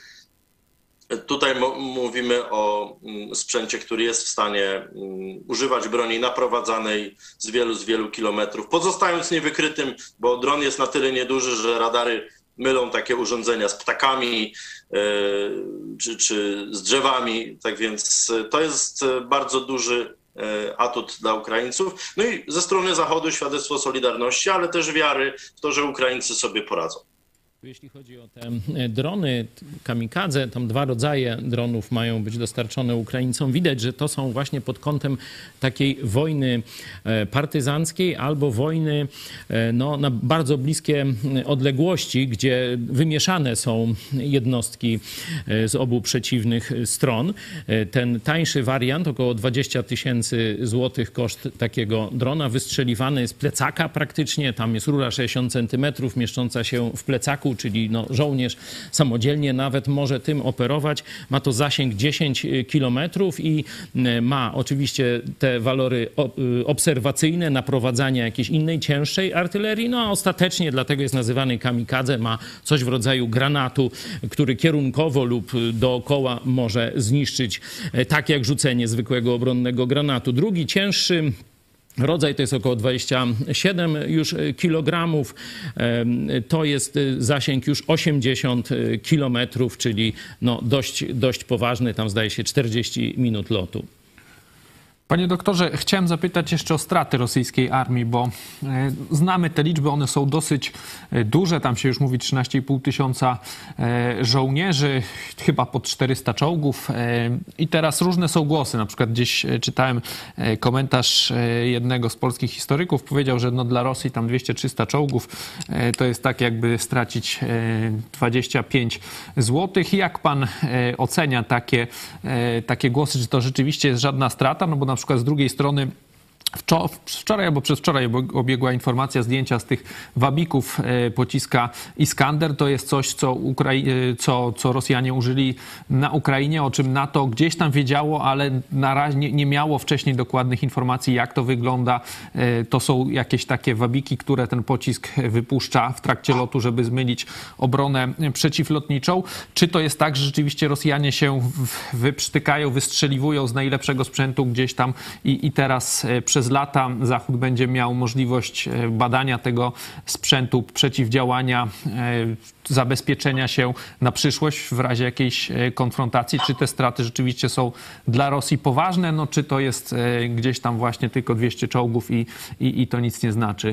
Tutaj mówimy o sprzęcie, który jest w stanie używać broni naprowadzanej z wielu, z wielu kilometrów, pozostając niewykrytym, bo dron jest na tyle nieduży, że radary mylą takie urządzenia z ptakami czy, czy z drzewami. Tak więc to jest bardzo duży atut dla Ukraińców. No i ze strony Zachodu świadectwo solidarności, ale też wiary w to, że Ukraińcy sobie poradzą. Jeśli chodzi o te drony kamikadze, tam dwa rodzaje dronów mają być dostarczone Ukraińcom. Widać, że to są właśnie pod kątem takiej wojny partyzanckiej albo wojny no, na bardzo bliskie odległości, gdzie wymieszane są jednostki z obu przeciwnych stron. Ten tańszy wariant, około dwadzieścia tysięcy złotych koszt takiego drona, wystrzeliwany z plecaka praktycznie. Tam jest rura sześćdziesiąt centymetrów mieszcząca się w plecaku, czyli no, żołnierz samodzielnie nawet może tym operować. Ma to zasięg dziesięć kilometrów i ma oczywiście te walory obserwacyjne, naprowadzania jakiejś innej, cięższej artylerii, no a ostatecznie dlatego jest nazywany kamikadze, ma coś w rodzaju granatu, który kierunkowo lub dookoła może zniszczyć, tak jak rzucenie zwykłego obronnego granatu. Drugi, cięższy rodzaj to jest około dwadzieścia siedem już kilogramów. To jest zasięg już osiemdziesiąt kilometrów, czyli no dość, dość poważny. Tam zdaje się czterdzieści minut lotu. Panie doktorze, chciałem zapytać jeszcze o straty rosyjskiej armii, bo znamy te liczby, one są dosyć duże. Tam się już mówi trzynaście i pół tysiąca żołnierzy, chyba pod czterysta czołgów. I teraz różne są głosy. Na przykład gdzieś czytałem komentarz jednego z polskich historyków. Powiedział, że no dla Rosji tam dwieście trzysta czołgów to jest tak jakby stracić dwadzieścia pięć złotych. Jak pan ocenia takie, takie głosy? Czy to rzeczywiście jest żadna strata? No bo na przykład z drugiej strony wczoraj albo przedwczoraj obiegła informacja zdjęcia z tych wabików pociska Iskander. To jest coś, co, Ukrai- co, co Rosjanie użyli na Ukrainie, o czym NATO gdzieś tam wiedziało, ale na razie nie, nie miało wcześniej dokładnych informacji, jak to wygląda. To są jakieś takie wabiki, które ten pocisk wypuszcza w trakcie lotu, żeby zmylić obronę przeciwlotniczą. Czy to jest tak, że rzeczywiście Rosjanie się wyprztykają, wystrzeliwują z najlepszego sprzętu gdzieś tam i, i teraz przez Przez lata Zachód będzie miał możliwość badania tego sprzętu, przeciwdziałania, zabezpieczenia się na przyszłość w razie jakiejś konfrontacji? Czy te straty rzeczywiście są dla Rosji poważne? No, czy to jest gdzieś tam właśnie tylko dwieście czołgów i, i, i to nic nie znaczy?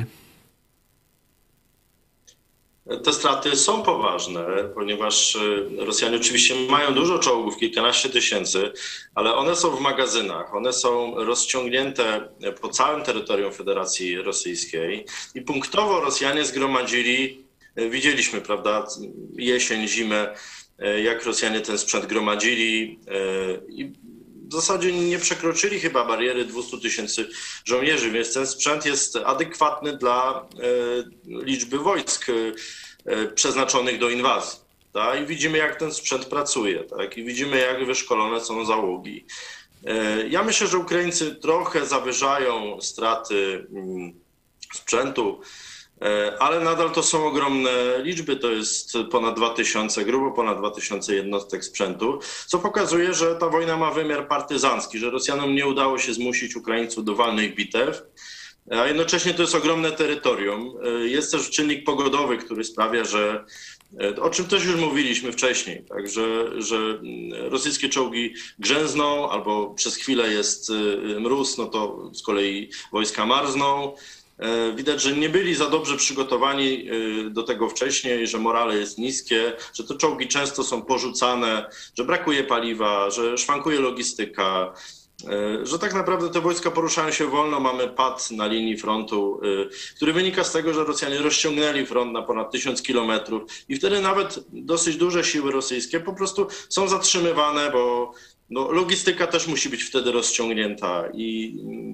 Te straty są poważne, ponieważ Rosjanie oczywiście mają dużo czołgów, kilkanaście tysięcy, ale one są w magazynach, one są rozciągnięte po całym terytorium Federacji Rosyjskiej i punktowo Rosjanie zgromadzili, widzieliśmy, prawda, jesień, zimę, jak Rosjanie ten sprzęt gromadzili i w zasadzie nie przekroczyli chyba bariery dwieście tysięcy żołnierzy, więc ten sprzęt jest adekwatny dla liczby wojsk przeznaczonych do inwazji. Tak? I widzimy, jak ten sprzęt pracuje, tak? I widzimy, jak wyszkolone są załogi. Ja myślę, że Ukraińcy trochę zawyżają straty sprzętu, ale nadal to są ogromne liczby, to jest ponad dwa tysiące, grubo ponad dwa tysiące jednostek sprzętu, co pokazuje, że ta wojna ma wymiar partyzancki, że Rosjanom nie udało się zmusić Ukraińców do walnych bitew, a jednocześnie to jest ogromne terytorium. Jest też czynnik pogodowy, który sprawia, że, o czym też już mówiliśmy wcześniej, tak, że, że rosyjskie czołgi grzęzną albo przez chwilę jest mróz, no to z kolei wojska marzną. Widać, że nie byli za dobrze przygotowani do tego wcześniej, że morale jest niskie, że te czołgi często są porzucane, że brakuje paliwa, że szwankuje logistyka, że tak naprawdę te wojska poruszają się wolno, mamy pad na linii frontu, który wynika z tego, że Rosjanie rozciągnęli front na ponad tysiąc kilometrów i wtedy nawet dosyć duże siły rosyjskie po prostu są zatrzymywane, bo no, logistyka też musi być wtedy rozciągnięta i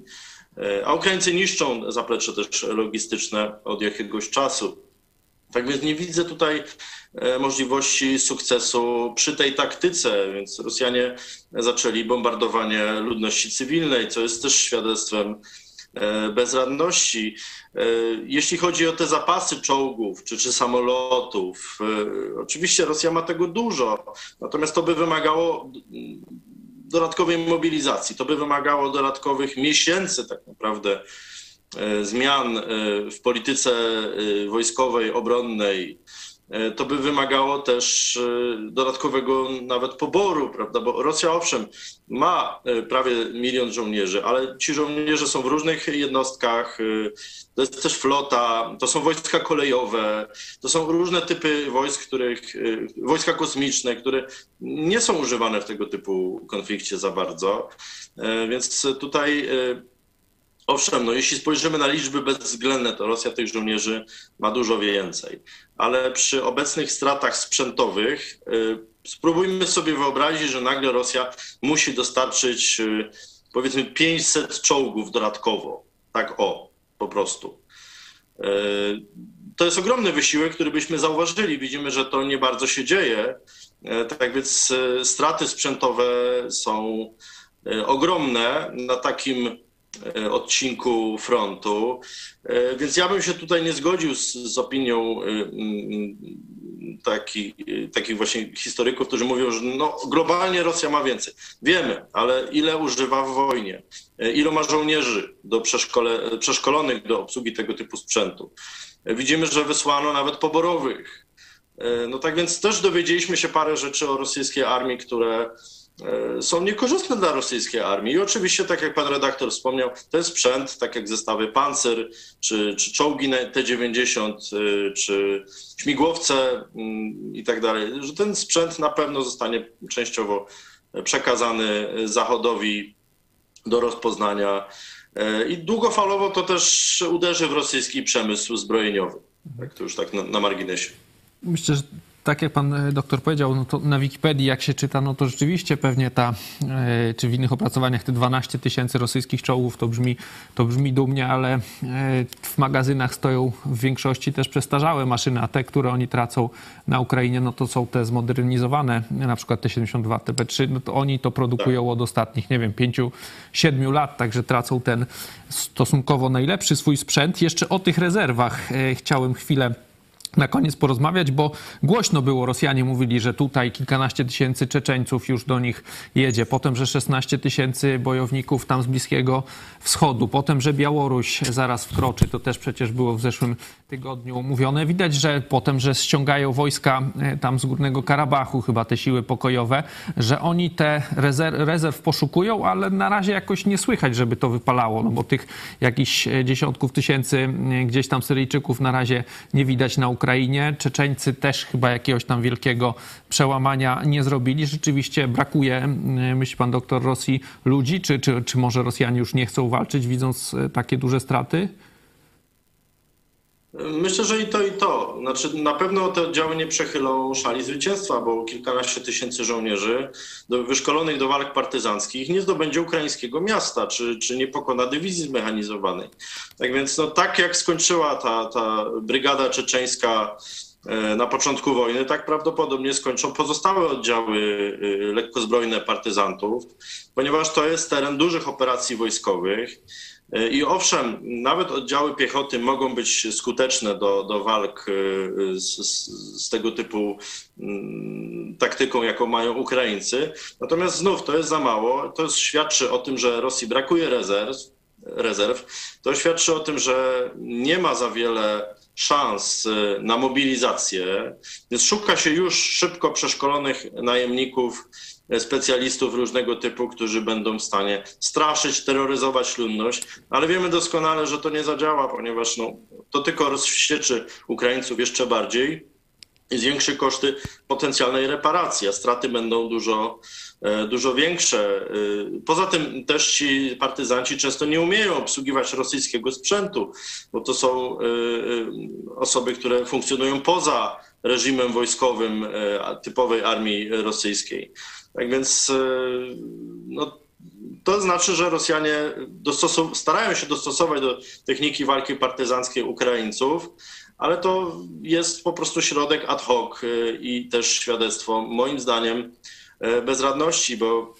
a Ukraińcy niszczą zaplecze też logistyczne od jakiegoś czasu. Tak więc nie widzę tutaj możliwości sukcesu przy tej taktyce, więc Rosjanie zaczęli bombardowanie ludności cywilnej, co jest też świadectwem bezradności. Jeśli chodzi o te zapasy czołgów czy, czy samolotów, oczywiście Rosja ma tego dużo, natomiast to by wymagało dodatkowej mobilizacji, to by wymagało dodatkowych miesięcy tak naprawdę zmian w polityce wojskowej, obronnej. To by wymagało też dodatkowego nawet poboru, prawda? Bo Rosja owszem ma prawie milion żołnierzy, ale ci żołnierze są w różnych jednostkach, to jest też flota, to są wojska kolejowe, to są różne typy wojsk, których, wojska kosmiczne, które nie są używane w tego typu konflikcie za bardzo, więc tutaj owszem, no jeśli spojrzymy na liczby bezwzględne, to Rosja tych żołnierzy ma dużo więcej. Ale przy obecnych stratach sprzętowych y, spróbujmy sobie wyobrazić, że nagle Rosja musi dostarczyć y, powiedzmy pięćset czołgów dodatkowo. Tak o, po prostu. Y, to jest ogromny wysiłek, który byśmy zauważyli. Widzimy, że to nie bardzo się dzieje. Y, tak więc y, straty sprzętowe są y, ogromne na takim odcinku frontu, więc ja bym się tutaj nie zgodził z, z opinią taki, takich właśnie historyków, którzy mówią, że no, globalnie Rosja ma więcej. Wiemy, ale ile używa w wojnie, ilu ma żołnierzy do przeszkole, przeszkolonych do obsługi tego typu sprzętu. Widzimy, że wysłano nawet poborowych. No tak więc też dowiedzieliśmy się parę rzeczy o rosyjskiej armii, które są niekorzystne dla rosyjskiej armii. I oczywiście, tak jak pan redaktor wspomniał, ten sprzęt, tak jak zestawy Pancer, czy, czy czołgi T dziewięćdziesiąt, czy śmigłowce i tak dalej, że ten sprzęt na pewno zostanie częściowo przekazany Zachodowi do rozpoznania i długofalowo to też uderzy w rosyjski przemysł zbrojeniowy. Tak, to już tak na, na marginesie. Myślę, że tak jak pan doktor powiedział, no to na Wikipedii jak się czyta, no to rzeczywiście pewnie ta, czy w innych opracowaniach te dwanaście tysięcy rosyjskich czołgów to brzmi, to brzmi dumnie, ale w magazynach stoją w większości też przestarzałe maszyny, a te, które oni tracą na Ukrainie, no to są te zmodernizowane, na przykład T siedemdziesiąt dwa, T P trzy, no to oni to produkują od ostatnich, nie wiem, pięciu, siedmiu lat, także tracą ten stosunkowo najlepszy swój sprzęt. Jeszcze o tych rezerwach chciałem chwilę na koniec porozmawiać, bo głośno było, Rosjanie mówili, że tutaj kilkanaście tysięcy Czeczeńców już do nich jedzie, potem, że szesnaście tysięcy bojowników tam z Bliskiego Wschodu, potem, że Białoruś zaraz wkroczy, to też przecież było w zeszłym tygodniu mówione. Widać, że potem, że ściągają wojska tam z Górnego Karabachu, chyba te siły pokojowe, że oni te rezerw, rezerw poszukują, ale na razie jakoś nie słychać, żeby to wypalało, no bo tych jakichś dziesiątków tysięcy gdzieś tam Syryjczyków na razie nie widać na Ukrainie. Czeczeńcy też chyba jakiegoś tam wielkiego przełamania nie zrobili. Rzeczywiście brakuje, myśli pan doktor, Rosji ludzi, czy, czy, czy może Rosjanie już nie chcą walczyć, widząc takie duże straty? Myślę, że i to, i to. Znaczy, na pewno te oddziały nie przechylą szali zwycięstwa, bo kilkanaście tysięcy żołnierzy do, wyszkolonych do walk partyzanckich nie zdobędzie ukraińskiego miasta, czy, czy nie pokona dywizji zmechanizowanej. Tak więc no, tak jak skończyła ta, ta brygada czeczeńska na początku wojny, tak prawdopodobnie skończą pozostałe oddziały lekkozbrojne partyzantów, ponieważ to jest teren dużych operacji wojskowych. I owszem, nawet oddziały piechoty mogą być skuteczne do, do walk z, z, z tego typu mm, taktyką, jaką mają Ukraińcy. Natomiast znów to jest za mało. To świadczy o tym, że Rosji brakuje rezerw. rezerw. To świadczy o tym, że nie ma za wiele szans na mobilizację, więc szuka się już szybko przeszkolonych najemników, specjalistów różnego typu, którzy będą w stanie straszyć, terroryzować ludność, ale wiemy doskonale, że to nie zadziała, ponieważ no, to tylko rozwścieczy Ukraińców jeszcze bardziej i zwiększy koszty potencjalnej reparacji, a straty będą dużo, dużo większe. Poza tym też ci partyzanci często nie umieją obsługiwać rosyjskiego sprzętu, bo to są osoby, które funkcjonują poza reżimem wojskowym typowej armii rosyjskiej. Tak więc no, to znaczy, że Rosjanie dostosow- starają się dostosować do techniki walki partyzanckiej Ukraińców, ale to jest po prostu środek ad hoc i też świadectwo, moim zdaniem, bezradności, bo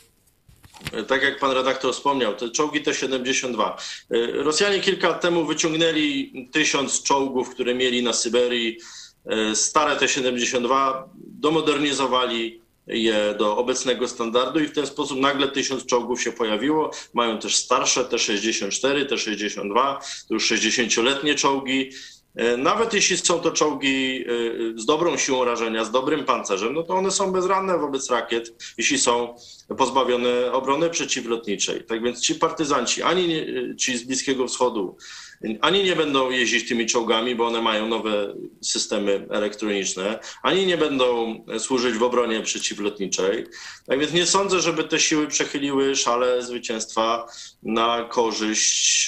tak jak pan redaktor wspomniał, te czołgi T siedemdziesiąt dwa. Rosjanie kilka lat temu wyciągnęli tysiąc czołgów, które mieli na Syberii, stare T siedemdziesiąt dwa, domodernizowali je do obecnego standardu i w ten sposób nagle tysiąc czołgów się pojawiło. Mają też starsze T sześćdziesiąt cztery, T sześćdziesiąt dwa, to już sześćdziesięcioletnie czołgi. Nawet jeśli są to czołgi z dobrą siłą rażenia, z dobrym pancerzem, no to one są bezranne wobec rakiet, jeśli są pozbawione obrony przeciwlotniczej. Tak więc ci partyzanci, ani nie, ci z Bliskiego Wschodu, ani nie będą jeździć tymi czołgami, bo one mają nowe systemy elektroniczne, ani nie będą służyć w obronie przeciwlotniczej. Tak więc nie sądzę, żeby te siły przechyliły szale zwycięstwa na korzyść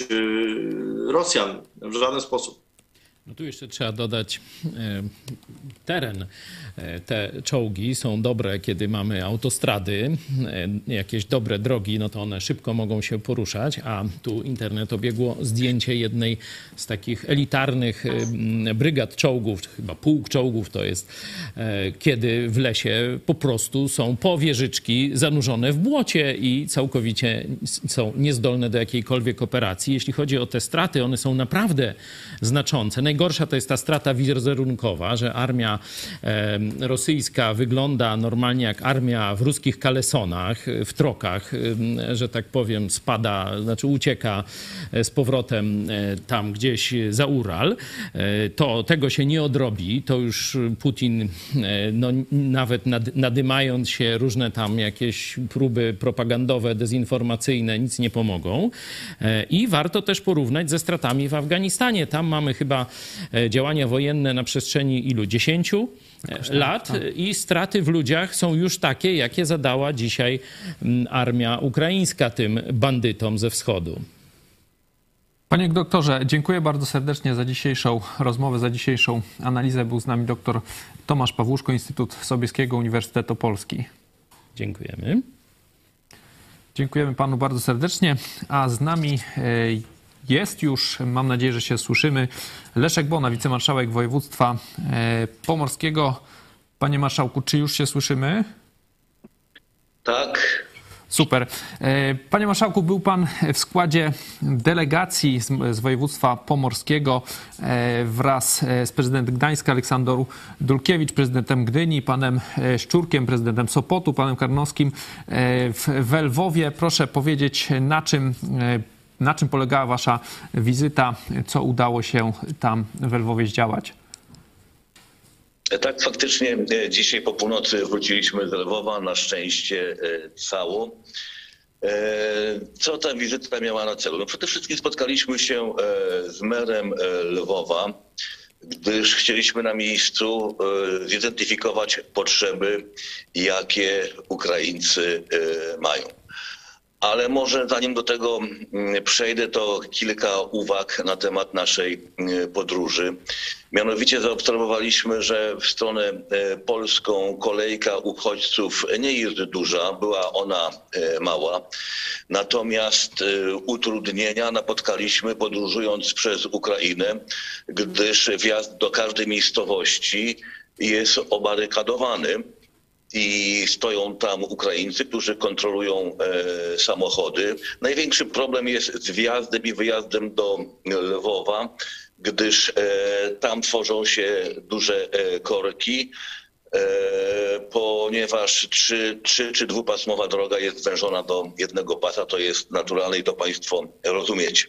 Rosjan w żaden sposób. No tu jeszcze trzeba dodać e, teren. E, te czołgi są dobre, kiedy mamy autostrady, e, jakieś dobre drogi, no to one szybko mogą się poruszać, a tu internet obiegło zdjęcie jednej z takich elitarnych e, brygad czołgów, chyba pułk czołgów to jest, e, kiedy w lesie po prostu są powieżyczki zanurzone w błocie i całkowicie są niezdolne do jakiejkolwiek operacji. Jeśli chodzi o te straty, one są naprawdę znaczące. najgorsza to jest ta strata wizerunkowa, że armia e, rosyjska wygląda normalnie jak armia w ruskich kalesonach, w trokach, e, że tak powiem, spada, znaczy ucieka z powrotem e, tam gdzieś za Ural. E, to tego się nie odrobi. To już Putin, e, no, nawet nad, nadymając się, różne tam jakieś próby propagandowe, dezinformacyjne nic nie pomogą. E, I warto też porównać ze stratami w Afganistanie. Tam mamy chyba działania wojenne na przestrzeni ilu? Dziesięciu lat i straty w ludziach są już takie, jakie zadała dzisiaj armia ukraińska tym bandytom ze wschodu. Panie doktorze, dziękuję bardzo serdecznie za dzisiejszą rozmowę, za dzisiejszą analizę. Był z nami dr Tomasz Pawłuszko, Instytut Sobieskiego Uniwersytet Opolski. Dziękujemy. Dziękujemy panu bardzo serdecznie, a z nami jest już, mam nadzieję, że się słyszymy, Leszek Bona, wicemarszałek województwa pomorskiego. Panie marszałku, czy już się słyszymy? Tak. Super. Panie marszałku, był pan w składzie delegacji z, z województwa pomorskiego wraz z prezydentem Gdańska Aleksandrą Dulkiewicz, prezydentem Gdyni, panem Szczurkiem, prezydentem Sopotu, panem Karnowskim w, w Lwowie. Proszę powiedzieć, na czym, na czym polegała wasza wizyta, co udało się tam w Lwowie zdziałać? Tak, faktycznie dzisiaj po północy wróciliśmy z Lwowa, na szczęście cało. Co ta wizyta miała na celu? No przede wszystkim spotkaliśmy się z merem Lwowa, gdyż chcieliśmy na miejscu zidentyfikować potrzeby, jakie Ukraińcy mają. Ale może zanim do tego przejdę, to kilka uwag na temat naszej podróży. Mianowicie zaobserwowaliśmy, że w stronę polską kolejka uchodźców nie jest duża, była ona mała. Natomiast utrudnienia napotkaliśmy podróżując przez Ukrainę, gdyż wjazd do każdej miejscowości jest obarykadowany. I stoją tam Ukraińcy, którzy kontrolują e, samochody. Największy problem jest z wjazdem i wyjazdem do Lwowa, gdyż e, tam tworzą się duże e, korki, e, ponieważ trzy, trzy czy dwupasmowa droga jest zwężona do jednego pasa. To jest naturalne i to państwo rozumiecie.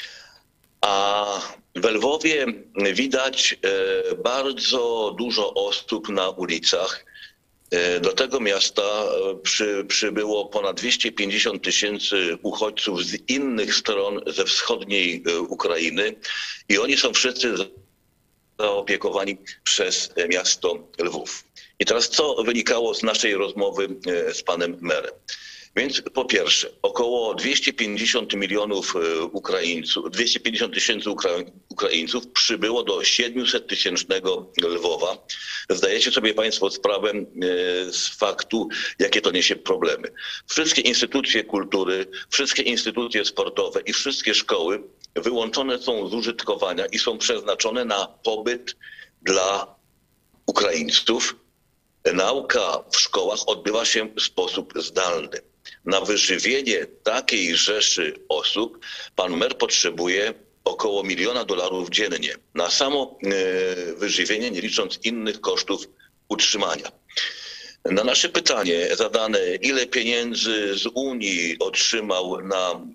A w Lwowie widać e, bardzo dużo osób na ulicach. Do tego miasta przy, przybyło ponad dwieście pięćdziesiąt tysięcy uchodźców z innych stron ze wschodniej Ukrainy i oni są wszyscy zaopiekowani przez miasto Lwów. I teraz co wynikało z naszej rozmowy z panem merem? Więc po pierwsze, około dwieście pięćdziesiąt milionów Ukraińców, dwieście pięćdziesiąt tysięcy Ukraińców przybyło do siedmiuset tysięcznego Lwowa. Zdajecie sobie państwo sprawę z faktu, jakie to niesie problemy. Wszystkie instytucje kultury, wszystkie instytucje sportowe i wszystkie szkoły wyłączone są z użytkowania i są przeznaczone na pobyt dla Ukraińców. Nauka w szkołach odbywa się w sposób zdalny. Na wyżywienie takiej rzeszy osób pan mer potrzebuje około miliona dolarów dziennie. Na samo wyżywienie, nie licząc innych kosztów utrzymania. Na nasze pytanie zadane, ile pieniędzy z Unii otrzymał na e,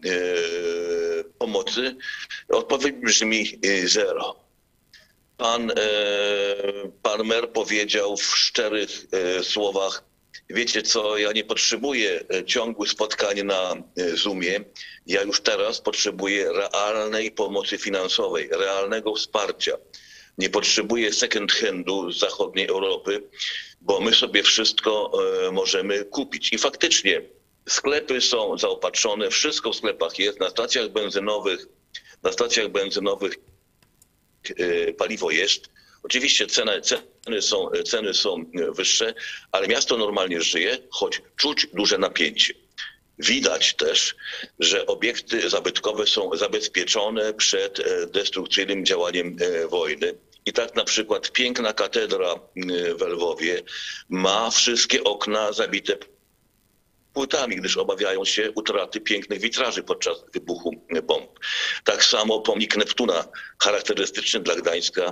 pomocy, odpowiedź brzmi zero. Pan, e, pan mer powiedział w szczerych e, słowach: wiecie co, ja nie potrzebuję ciągłych spotkań na Zoomie. Ja już teraz potrzebuję realnej pomocy finansowej, realnego wsparcia. Nie potrzebuję second handu z zachodniej Europy, bo my sobie wszystko możemy kupić. I faktycznie sklepy są zaopatrzone, wszystko w sklepach jest, na stacjach benzynowych, na stacjach benzynowych paliwo jest. Oczywiście ceny, ceny, są, ceny są wyższe, ale miasto normalnie żyje, choć czuć duże napięcie. Widać też, że obiekty zabytkowe są zabezpieczone przed destrukcyjnym działaniem wojny. I tak na przykład piękna katedra w Lwowie ma wszystkie okna zabite płytami, gdyż obawiają się utraty pięknych witraży podczas wybuchu bomb. Tak samo pomnik Neptuna, charakterystyczny dla Gdańska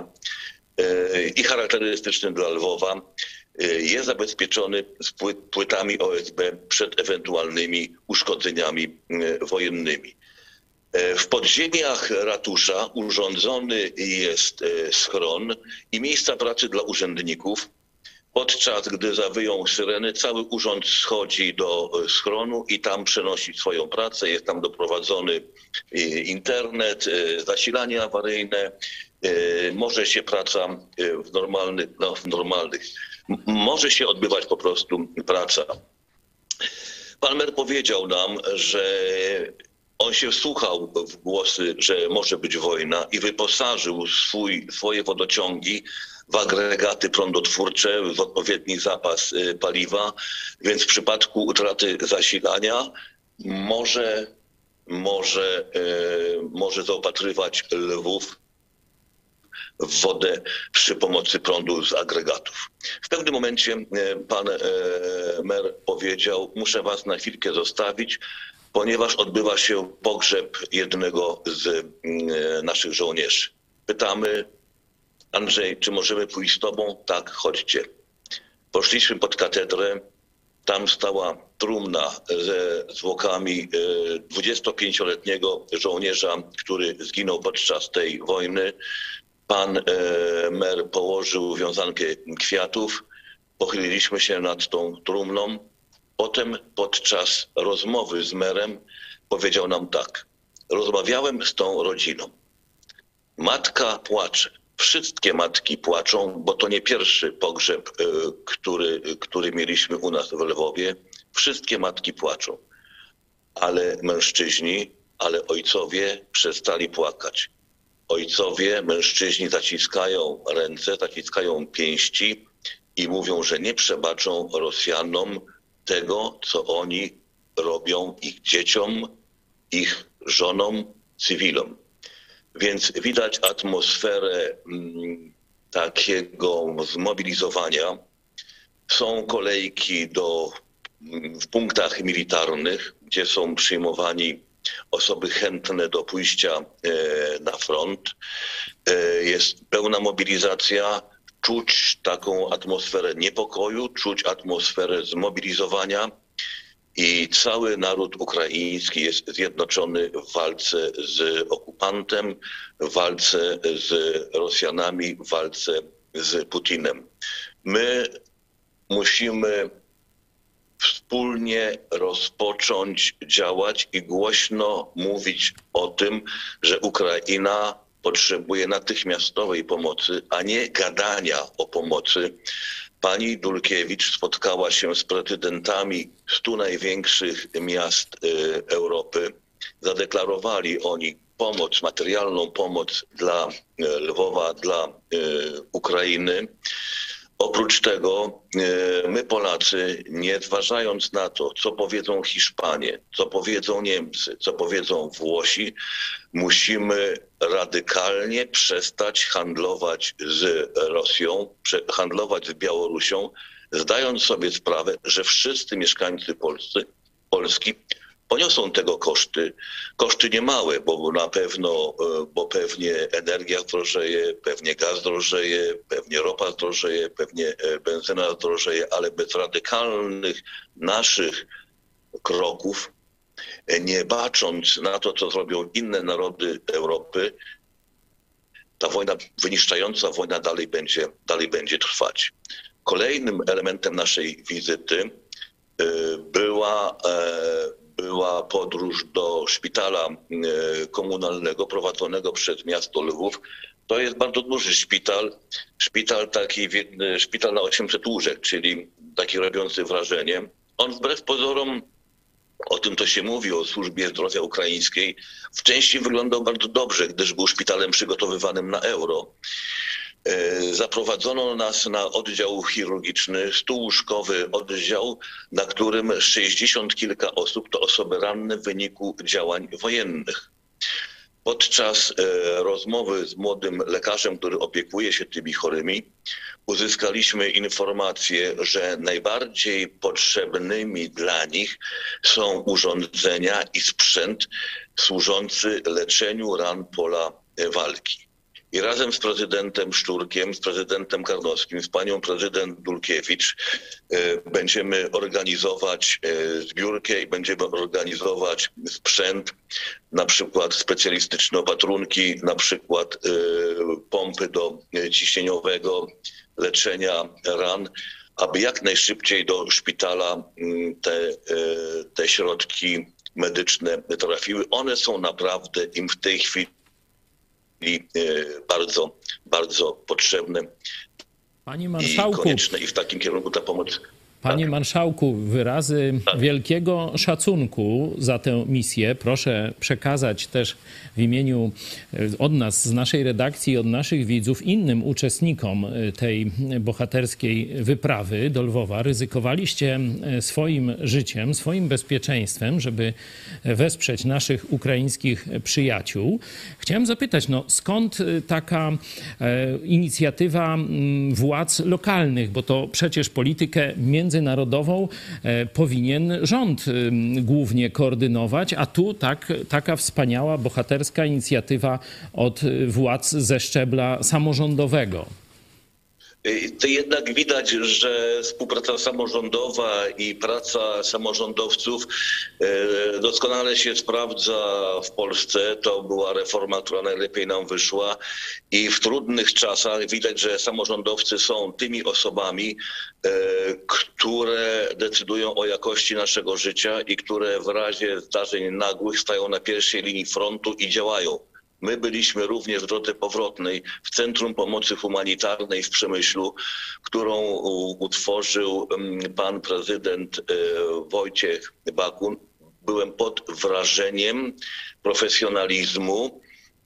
i charakterystyczny dla Lwowa, jest zabezpieczony z płytami O S B przed ewentualnymi uszkodzeniami wojennymi. W podziemiach ratusza urządzony jest schron i miejsca pracy dla urzędników. Podczas gdy zawyją syreny, cały urząd schodzi do schronu i tam przenosi swoją pracę. Jest tam doprowadzony internet, zasilanie awaryjne. Może się praca w normalnych, no w normalnych, może się odbywać po prostu praca. Pan mer powiedział nam, że on się wsłuchał w głosy, że może być wojna i wyposażył swój, swoje wodociągi w agregaty prądotwórcze, w odpowiedni zapas paliwa, więc w przypadku utraty zasilania może, może, może zaopatrywać Lwów w wodę przy pomocy prądu z agregatów. W pewnym momencie pan mer powiedział: muszę was na chwilkę zostawić, ponieważ odbywa się pogrzeb jednego z naszych żołnierzy. Pytamy: Andrzej, czy możemy pójść z tobą? Tak, chodźcie. Poszliśmy pod katedrę. Tam stała trumna ze zwłokami dwudziestopięcioletniego żołnierza, który zginął podczas tej wojny. Pan mer położył wiązankę kwiatów. Pochyliliśmy się nad tą trumną. Potem podczas rozmowy z merem powiedział nam tak: rozmawiałem z tą rodziną. Matka płacze. Wszystkie matki płaczą, bo to nie pierwszy pogrzeb, który, który mieliśmy u nas w Lwowie. Wszystkie matki płaczą. Ale mężczyźni, ale ojcowie przestali płakać. Ojcowie, mężczyźni zaciskają ręce, zaciskają pięści i mówią, że nie przebaczą Rosjanom tego, co oni robią ich dzieciom, ich żonom, cywilom. Więc widać atmosferę m, takiego zmobilizowania. Są kolejki do, w punktach militarnych, gdzie są przyjmowani osoby chętne do pójścia e, na front. E, jest pełna mobilizacja. Czuć taką atmosferę niepokoju, czuć atmosferę zmobilizowania i cały naród ukraiński jest zjednoczony w walce z okupantem, w walce z Rosjanami, w walce z Putinem. My musimy wspólnie rozpocząć działać i głośno mówić o tym, że Ukraina potrzebuje natychmiastowej pomocy, a nie gadania o pomocy. Pani Dulkiewicz spotkała się z prezydentami stu największych miast Europy. Zadeklarowali oni pomoc, materialną pomoc dla Lwowa, dla Ukrainy. Oprócz tego my Polacy, nie zważając na to, co powiedzą Hiszpanie, co powiedzą Niemcy, co powiedzą Włosi, musimy radykalnie przestać handlować z Rosją, handlować z Białorusią, zdając sobie sprawę, że wszyscy mieszkańcy Polscy, Polski poniosą tego koszty. Koszty niemałe, bo na pewno, bo pewnie energia zdrożeje, pewnie gaz zdrożeje, pewnie ropa zdrożeje, pewnie benzyna zdrożeje, ale bez radykalnych naszych kroków, nie bacząc na to, co zrobią inne narody Europy, ta wojna, wyniszczająca wojna dalej będzie, dalej będzie trwać. Kolejnym elementem naszej wizyty była była podróż do szpitala komunalnego prowadzonego przez miasto Lwów. To jest bardzo duży szpital, szpital taki, szpital na osiemset łóżek, czyli taki robiący wrażenie. On wbrew pozorom, o tym to się mówi, o służbie zdrowia ukraińskiej, w części wyglądał bardzo dobrze, gdyż był szpitalem przygotowywanym na euro. Zaprowadzono nas na oddział chirurgiczny, stułóżkowy oddział, na którym sześćdziesiąt kilka osób to osoby ranne w wyniku działań wojennych. Podczas e, rozmowy z młodym lekarzem, który opiekuje się tymi chorymi, uzyskaliśmy informację, że najbardziej potrzebnymi dla nich są urządzenia i sprzęt służący leczeniu ran pola walki. I razem z prezydentem Szczurkiem, z prezydentem Karnowskim, z panią prezydent Dulkiewicz będziemy organizować zbiórkę i będziemy organizować sprzęt, na przykład specjalistyczne opatrunki, na przykład pompy do ciśnieniowego leczenia ran, aby jak najszybciej do szpitala te, te środki medyczne trafiły. One są naprawdę im w tej chwili bardzo, bardzo potrzebne. Panie marszałku, i konieczne i w takim kierunku ta pomoc. Panie tak. marszałku, wyrazy tak. wielkiego szacunku za tę misję proszę przekazać też w imieniu od nas, z naszej redakcji, od naszych widzów, innym uczestnikom tej bohaterskiej wyprawy do Lwowa. Ryzykowaliście swoim życiem, swoim bezpieczeństwem, żeby wesprzeć naszych ukraińskich przyjaciół. Chciałem zapytać, no skąd taka inicjatywa władz lokalnych, bo to przecież politykę międzynarodową powinien rząd głównie koordynować, a tu tak, taka wspaniała, bohaterska inicjatywa od władz ze szczebla samorządowego. To jednak widać, że współpraca samorządowa i praca samorządowców doskonale się sprawdza w Polsce. To była reforma, która najlepiej nam wyszła i w trudnych czasach widać, że samorządowcy są tymi osobami, które decydują o jakości naszego życia i które w razie zdarzeń nagłych stają na pierwszej linii frontu i działają. My byliśmy również w drodze powrotnej w Centrum Pomocy Humanitarnej w Przemyślu, którą utworzył pan prezydent Wojciech Bakun. Byłem pod wrażeniem profesjonalizmu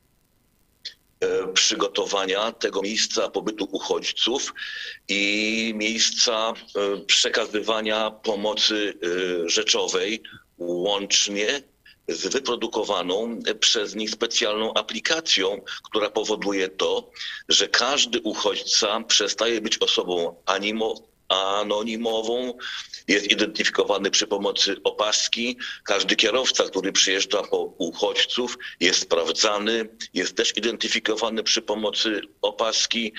przygotowania tego miejsca pobytu uchodźców i miejsca przekazywania pomocy rzeczowej łącznie z wyprodukowaną przez nich specjalną aplikacją, która powoduje to, że każdy uchodźca przestaje być osobą animo, anonimową, jest identyfikowany przy pomocy opaski. Każdy kierowca, który przyjeżdża po uchodźców, jest sprawdzany, jest też identyfikowany przy pomocy opaski.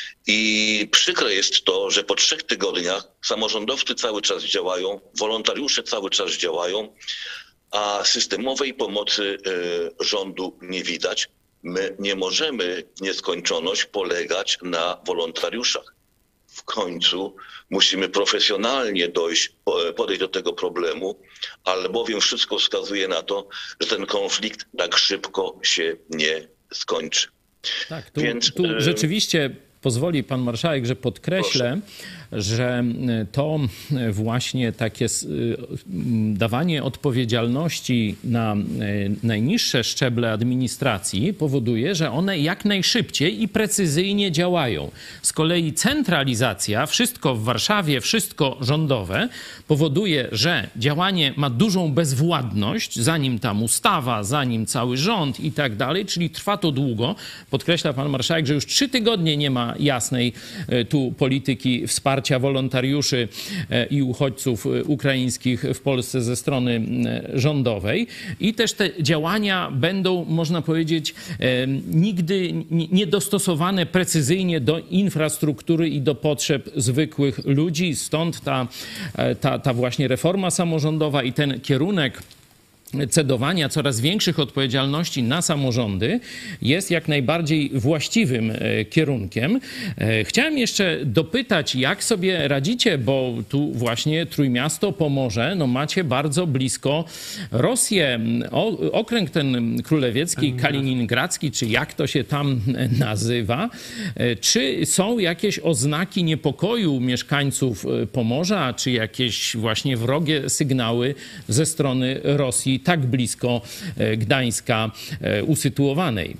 I przykre jest to, że po trzech tygodniach samorządowcy cały czas działają, wolontariusze cały czas działają, a systemowej pomocy rządu nie widać. My nie możemy w nieskończoność polegać na wolontariuszach. W końcu musimy profesjonalnie dojść, podejść do tego problemu, albowiem wszystko wskazuje na to, że ten konflikt tak szybko się nie skończy. Tak, tu, Więc, tu rzeczywiście pozwoli pan marszałek, że podkreślę, proszę. że to właśnie takie dawanie odpowiedzialności na najniższe szczeble administracji powoduje, że one jak najszybciej i precyzyjnie działają. Z kolei centralizacja, wszystko w Warszawie, wszystko rządowe, powoduje, że działanie ma dużą bezwładność, zanim tam ustawa, zanim cały rząd i tak dalej, czyli trwa to długo. Podkreśla pan marszałek, że już trzy tygodnie nie ma jasnej tu polityki wsparcia wolontariuszy i uchodźców ukraińskich w Polsce ze strony rządowej. I też te działania będą, można powiedzieć, nigdy nie dostosowane precyzyjnie do infrastruktury i do potrzeb zwykłych ludzi. Stąd ta, ta, ta właśnie reforma samorządowa i ten kierunek cedowania coraz większych odpowiedzialności na samorządy jest jak najbardziej właściwym kierunkiem. Chciałem jeszcze dopytać, jak sobie radzicie, bo tu właśnie Trójmiasto, Pomorze, no macie bardzo blisko Rosję. O, okręg ten królewiecki, kaliningradzki, czy jak to się tam nazywa. Czy są jakieś oznaki niepokoju mieszkańców Pomorza, czy jakieś właśnie wrogie sygnały ze strony Rosji tak blisko Gdańska usytuowanej?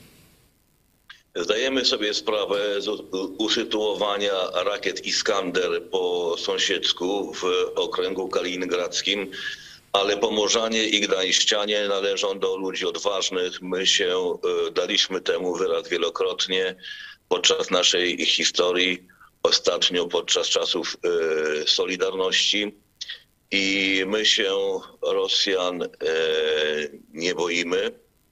Zdajemy sobie sprawę z usytuowania rakiet Iskander po sąsiedzku w okręgu kaliningradzkim. ale Pomorzanie i Gdańszczanie należą do ludzi odważnych. My się daliśmy temu wyraz wielokrotnie podczas naszej historii, ostatnio podczas czasów Solidarności. I my się Rosjan nie boimy.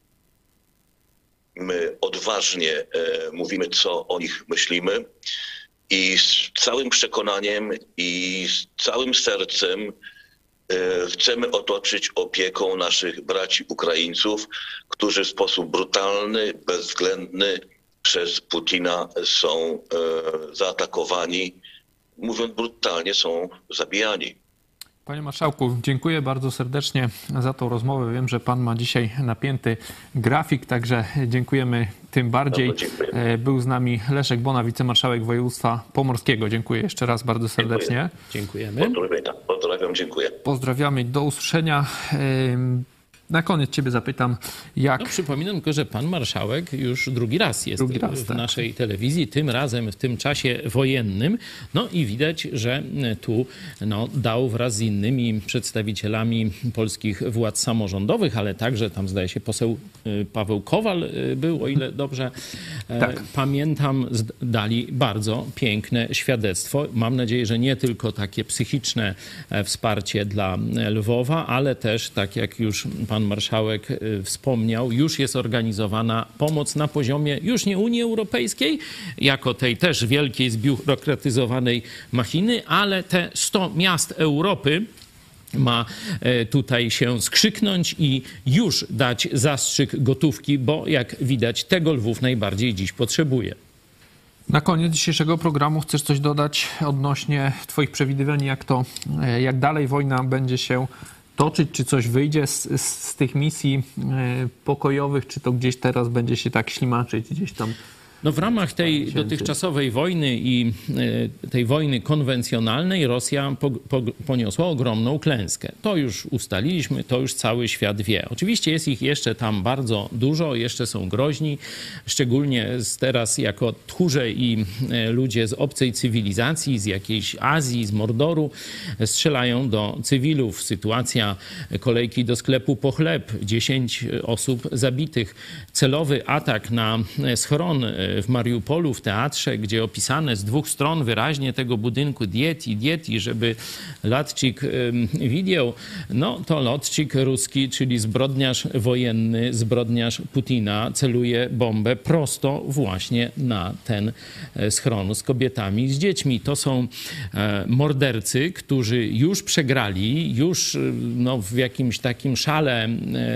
My odważnie mówimy, co o nich myślimy i z całym przekonaniem i z całym sercem chcemy otoczyć opieką naszych braci Ukraińców, którzy w sposób brutalny, bezwzględny przez Putina są zaatakowani. Mówiąc brutalnie, są zabijani. Panie marszałku, dziękuję bardzo serdecznie za tą rozmowę. Wiem, że pan ma dzisiaj napięty grafik, także dziękujemy tym bardziej. Dziękuję. Był z nami Leszek Bona, wicemarszałek województwa pomorskiego. Dziękuję jeszcze raz bardzo serdecznie. Dziękujemy. Pozdrawiam, pozdrawiam, dziękuję. Pozdrawiamy, do usłyszenia. Na koniec ciebie zapytam, jak... No, przypominam tylko, że pan marszałek już drugi raz jest Drugi raz, w tak. naszej telewizji, tym razem w tym czasie wojennym. No i widać, że tu no, dał wraz z innymi przedstawicielami polskich władz samorządowych, ale także tam zdaje się poseł Paweł Kowal był, o ile dobrze Tak. pamiętam, dali bardzo piękne świadectwo. Mam nadzieję, że nie tylko takie psychiczne wsparcie dla Lwowa, ale też, tak jak już pan marszałek wspomniał, już jest organizowana pomoc na poziomie już nie Unii Europejskiej, jako tej też wielkiej, zbiurokratyzowanej machiny, ale te sto miast Europy ma tutaj się skrzyknąć i już dać zastrzyk gotówki, bo jak widać tego Lwów najbardziej dziś potrzebuje. Na koniec dzisiejszego programu chcesz coś dodać odnośnie twoich przewidywań, jak to, jak dalej wojna będzie się toczyć, czy coś wyjdzie z, z, z tych misji pokojowych, czy to gdzieś teraz będzie się tak ślimaczyć, gdzieś tam... No w ramach tej dotychczasowej wojny i tej wojny konwencjonalnej Rosja po, po, poniosła ogromną klęskę. To już ustaliliśmy, to już cały świat wie. Oczywiście jest ich jeszcze tam bardzo dużo, jeszcze są groźni, szczególnie teraz jako tchórze i ludzie z obcej cywilizacji, z jakiejś Azji, z Mordoru strzelają do cywilów. Sytuacja kolejki do sklepu po chleb, dziesięć osób zabitych, celowy atak na schron w Mariupolu, w teatrze, gdzie opisane z dwóch stron wyraźnie tego budynku dieti, dieti, żeby Lotczyk widział, no to Lotczyk ruski, czyli zbrodniarz wojenny, zbrodniarz Putina, celuje bombę prosto właśnie na ten schron z kobietami i z dziećmi. To są mordercy, którzy już przegrali, już no, w jakimś takim szale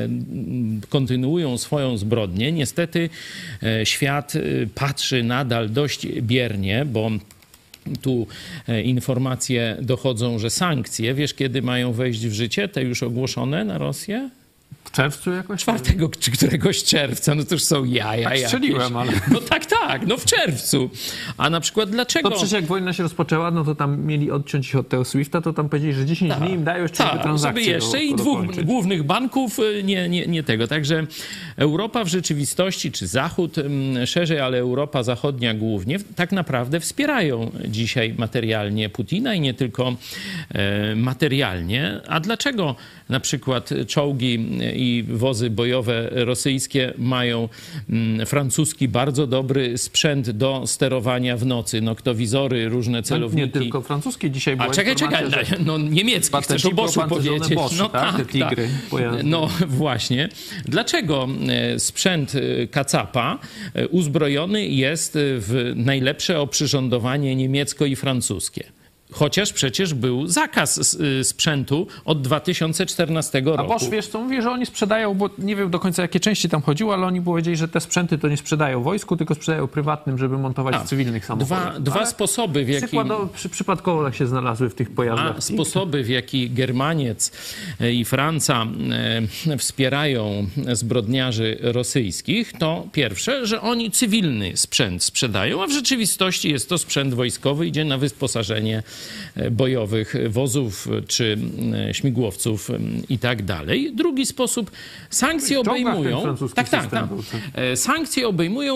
kontynuują swoją zbrodnię. Niestety świat patrzy nadal dość biernie, bo tu informacje dochodzą, że sankcje, wiesz kiedy mają wejść w życie, te już ogłoszone na Rosję? W czerwcu jakoś? czwartego czy któregoś czerwca, no to już są jaja Tak strzeliłem, ale... No tak, tak, no w czerwcu. A na przykład dlaczego... No przecież jak wojna się rozpoczęła, no to tam mieli odciąć ich od tego Swifta, to tam powiedzieli, że dziesięć Ta, dni im dają jeszcze, ta, żeby transakcje żeby jeszcze do, i do dwóch dokończyć. głównych banków, nie, nie, nie tego. Także Europa w rzeczywistości, czy Zachód szerzej, ale Europa Zachodnia głównie, tak naprawdę wspierają dzisiaj materialnie Putina i nie tylko e, materialnie. A dlaczego na przykład czołgi i wozy bojowe rosyjskie mają mm, francuski bardzo dobry sprzęt do sterowania w nocy, noktowizory, różne celowniki. No, nie tylko francuskie dzisiaj była A czekaj, czekaj, informacja, że no niemiecki, chcesz o Boschu powiedzieć. Boszy, No tak, te tigry, pojazdy. No właśnie. Dlaczego sprzęt Kacapa uzbrojony jest w najlepsze oprzyrządowanie niemiecko i francuskie? Chociaż przecież był zakaz sprzętu od dwa tysiące czternastego roku. A Bosch, wiesz co, mówi, że oni sprzedają, bo nie wiem do końca jakie części tam chodziło, ale oni powiedzieli, że te sprzęty to nie sprzedają wojsku, tylko sprzedają prywatnym, żeby montować A, w cywilnych samochodach. Dwa, dwa sposoby, w jaki... Przykładowo, przy, przypadkowo tak się znalazły w tych pojazdach. A sposoby, w jaki Germaniec i Franca wspierają zbrodniarzy rosyjskich, to pierwsze, że oni cywilny sprzęt sprzedają, a w rzeczywistości jest to sprzęt wojskowy, idzie na wysposażenie bojowych wozów czy śmigłowców i tak dalej. Drugi sposób, sankcje obejmują... Tak, tak, tak. Sankcje obejmują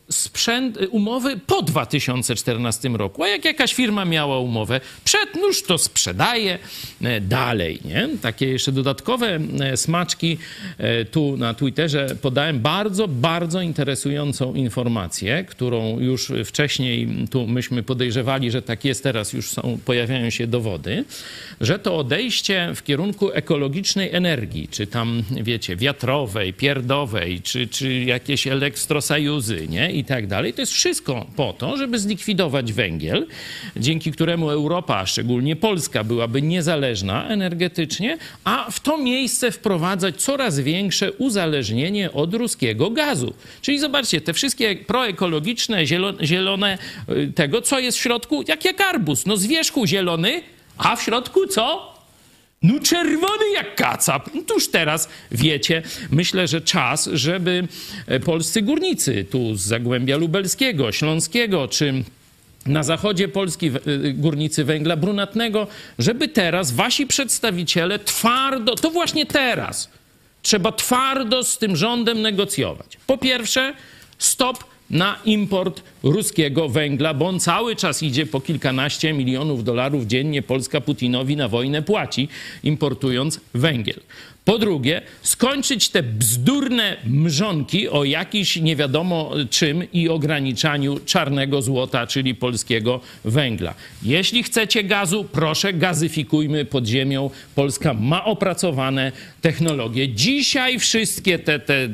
sprzęt, umowy po dwa tysiące czternastym roku. A jak jakaś firma miała umowę przed, nóż to sprzedaje dalej, nie? Takie jeszcze dodatkowe smaczki tu na Twitterze podałem bardzo, bardzo interesującą informację, którą już wcześniej tu myśmy podejrzewali, że tak jest, teraz już są, pojawiają się dowody, że to odejście w kierunku ekologicznej energii, czy tam, wiecie, wiatrowej, pierdowej, czy, czy jakieś elektrosajuzy, nie? I tak dalej. To jest wszystko po to, żeby zlikwidować węgiel, dzięki któremu Europa, a szczególnie Polska, byłaby niezależna energetycznie, a w to miejsce wprowadzać coraz większe uzależnienie od ruskiego gazu. Czyli zobaczcie, te wszystkie proekologiczne, zielone, zielone tego, co jest w środku, jak jak arbuz. No z wierzchu zielony, a w środku co? No czerwony jak kacap. No tuż teraz wiecie, myślę, że czas, żeby polscy górnicy tu z Zagłębia Lubelskiego, Śląskiego, czy na zachodzie Polski górnicy węgla brunatnego, żeby teraz wasi przedstawiciele twardo, to właśnie teraz, trzeba twardo z tym rządem negocjować. Po pierwsze, stop na import ruskiego węgla, bo on cały czas idzie po kilkanaście milionów dolarów dziennie. Polska Putinowi na wojnę płaci, importując węgiel. Po drugie, skończyć te bzdurne mrzonki o jakiś nie wiadomo czym i ograniczaniu czarnego złota, czyli polskiego węgla. Jeśli chcecie gazu, proszę, gazyfikujmy pod ziemią. Polska ma opracowane technologie. Dzisiaj wszystkie te, te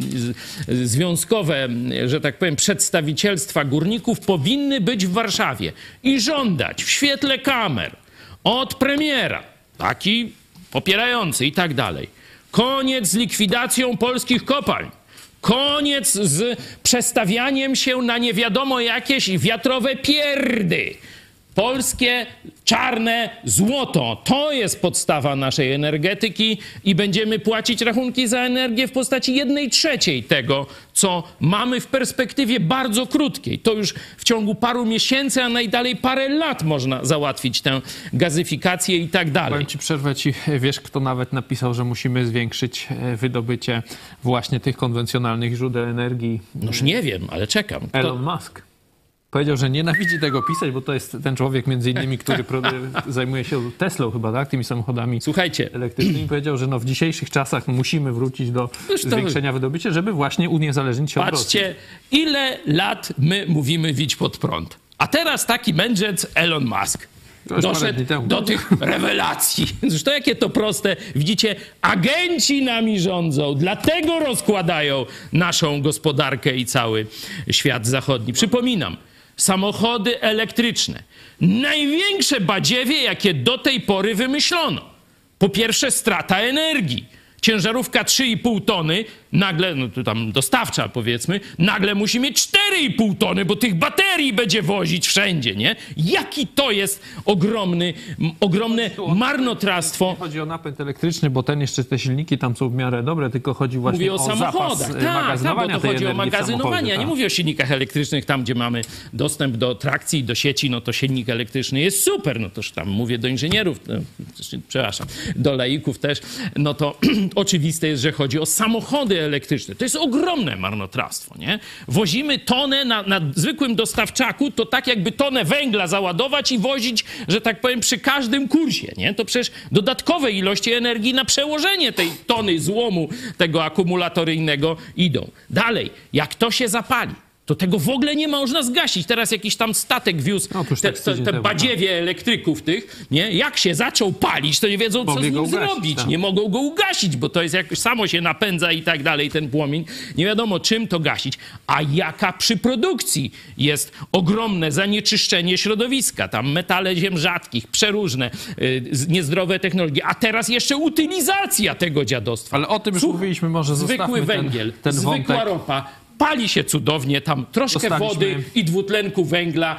związkowe, że tak powiem, przedstawicielstwa górników powinny być w Warszawie i żądać w świetle kamer od premiera, taki popierający i tak dalej. Koniec z likwidacją polskich kopalń. Koniec z przestawianiem się na nie wiadomo jakieś wiatrowe pierdy. Polskie czarne złoto. To jest podstawa naszej energetyki i będziemy płacić rachunki za energię w postaci jednej trzeciej tego, co mamy w perspektywie bardzo krótkiej. To już w ciągu paru miesięcy, a najdalej parę lat można załatwić tę gazyfikację i tak dalej. Powiem ci, przerwę ci, wiesz, kto nawet napisał, że musimy zwiększyć wydobycie właśnie tych konwencjonalnych źródeł energii? Noż nie wiem, ale czekam. Kto... Elon Musk. Powiedział, że nienawidzi tego pisać, bo to jest ten człowiek między innymi, który zajmuje się Teslą chyba, tak? Tymi samochodami Słuchajcie. elektrycznymi. Powiedział, że no w dzisiejszych czasach musimy wrócić do zwiększenia wydobycia, żeby właśnie uniezależnić się od Rosji. Patrzcie, ile lat my mówimy widź pod prąd. A teraz taki mędrzec Elon Musk doszedł do tych rewelacji. Zresztą jakie to proste. Widzicie, agenci nami rządzą, dlatego rozkładają naszą gospodarkę i cały świat zachodni. Przypominam, samochody elektryczne. Największe badziewie, jakie do tej pory wymyślono. Po pierwsze, strata energii. Ciężarówka trzy i pół tony, nagle, no to tam dostawcza powiedzmy, nagle musi mieć cztery i pół tony, bo tych baterii będzie wozić wszędzie, nie? Jaki to jest ogromny, ogromne marnotrawstwo. Nie chodzi o napęd elektryczny, bo ten jeszcze te silniki tam są w miarę dobre, tylko chodzi właśnie mówię o, o samochodach. zapas tak, magazynowania tak, bo to chodzi o magazynowanie. Ja nie tak. mówię o silnikach elektrycznych, tam gdzie mamy dostęp do trakcji, do sieci, no to silnik elektryczny jest super, no toż tam mówię do inżynierów, no, przepraszam, do laików też, no to oczywiste jest, że chodzi o samochody elektryczne. To jest ogromne marnotrawstwo, nie? Wozimy tonę na, na zwykłym dostawczaku, to tak jakby tonę węgla załadować i wozić, że tak powiem, przy każdym kursie, nie? To przecież dodatkowe ilości energii na przełożenie tej tony złomu tego akumulatoryjnego idą. Dalej, jak to się zapali, to tego w ogóle nie można zgasić. Teraz jakiś tam statek wiózł no, te, te, te badziewie elektryków tych, nie? Jak się zaczął palić, to nie wiedzą, co z nim ugasić, zrobić. Tak. Nie mogą go ugasić, bo to jest jakoś samo się napędza i tak dalej, ten płomień. Nie wiadomo, czym to gasić. A jaka przy produkcji jest ogromne zanieczyszczenie środowiska. Tam metale ziem rzadkich, przeróżne, yy, niezdrowe technologie. A teraz jeszcze utylizacja tego dziadostwa. Ale o tym już Słuch, mówiliśmy, może zostawmy zwykły węgiel, ten, ten zwykła wątek. ropa. Pali się cudownie, tam troszkę Dostaliśmy... wody i dwutlenku węgla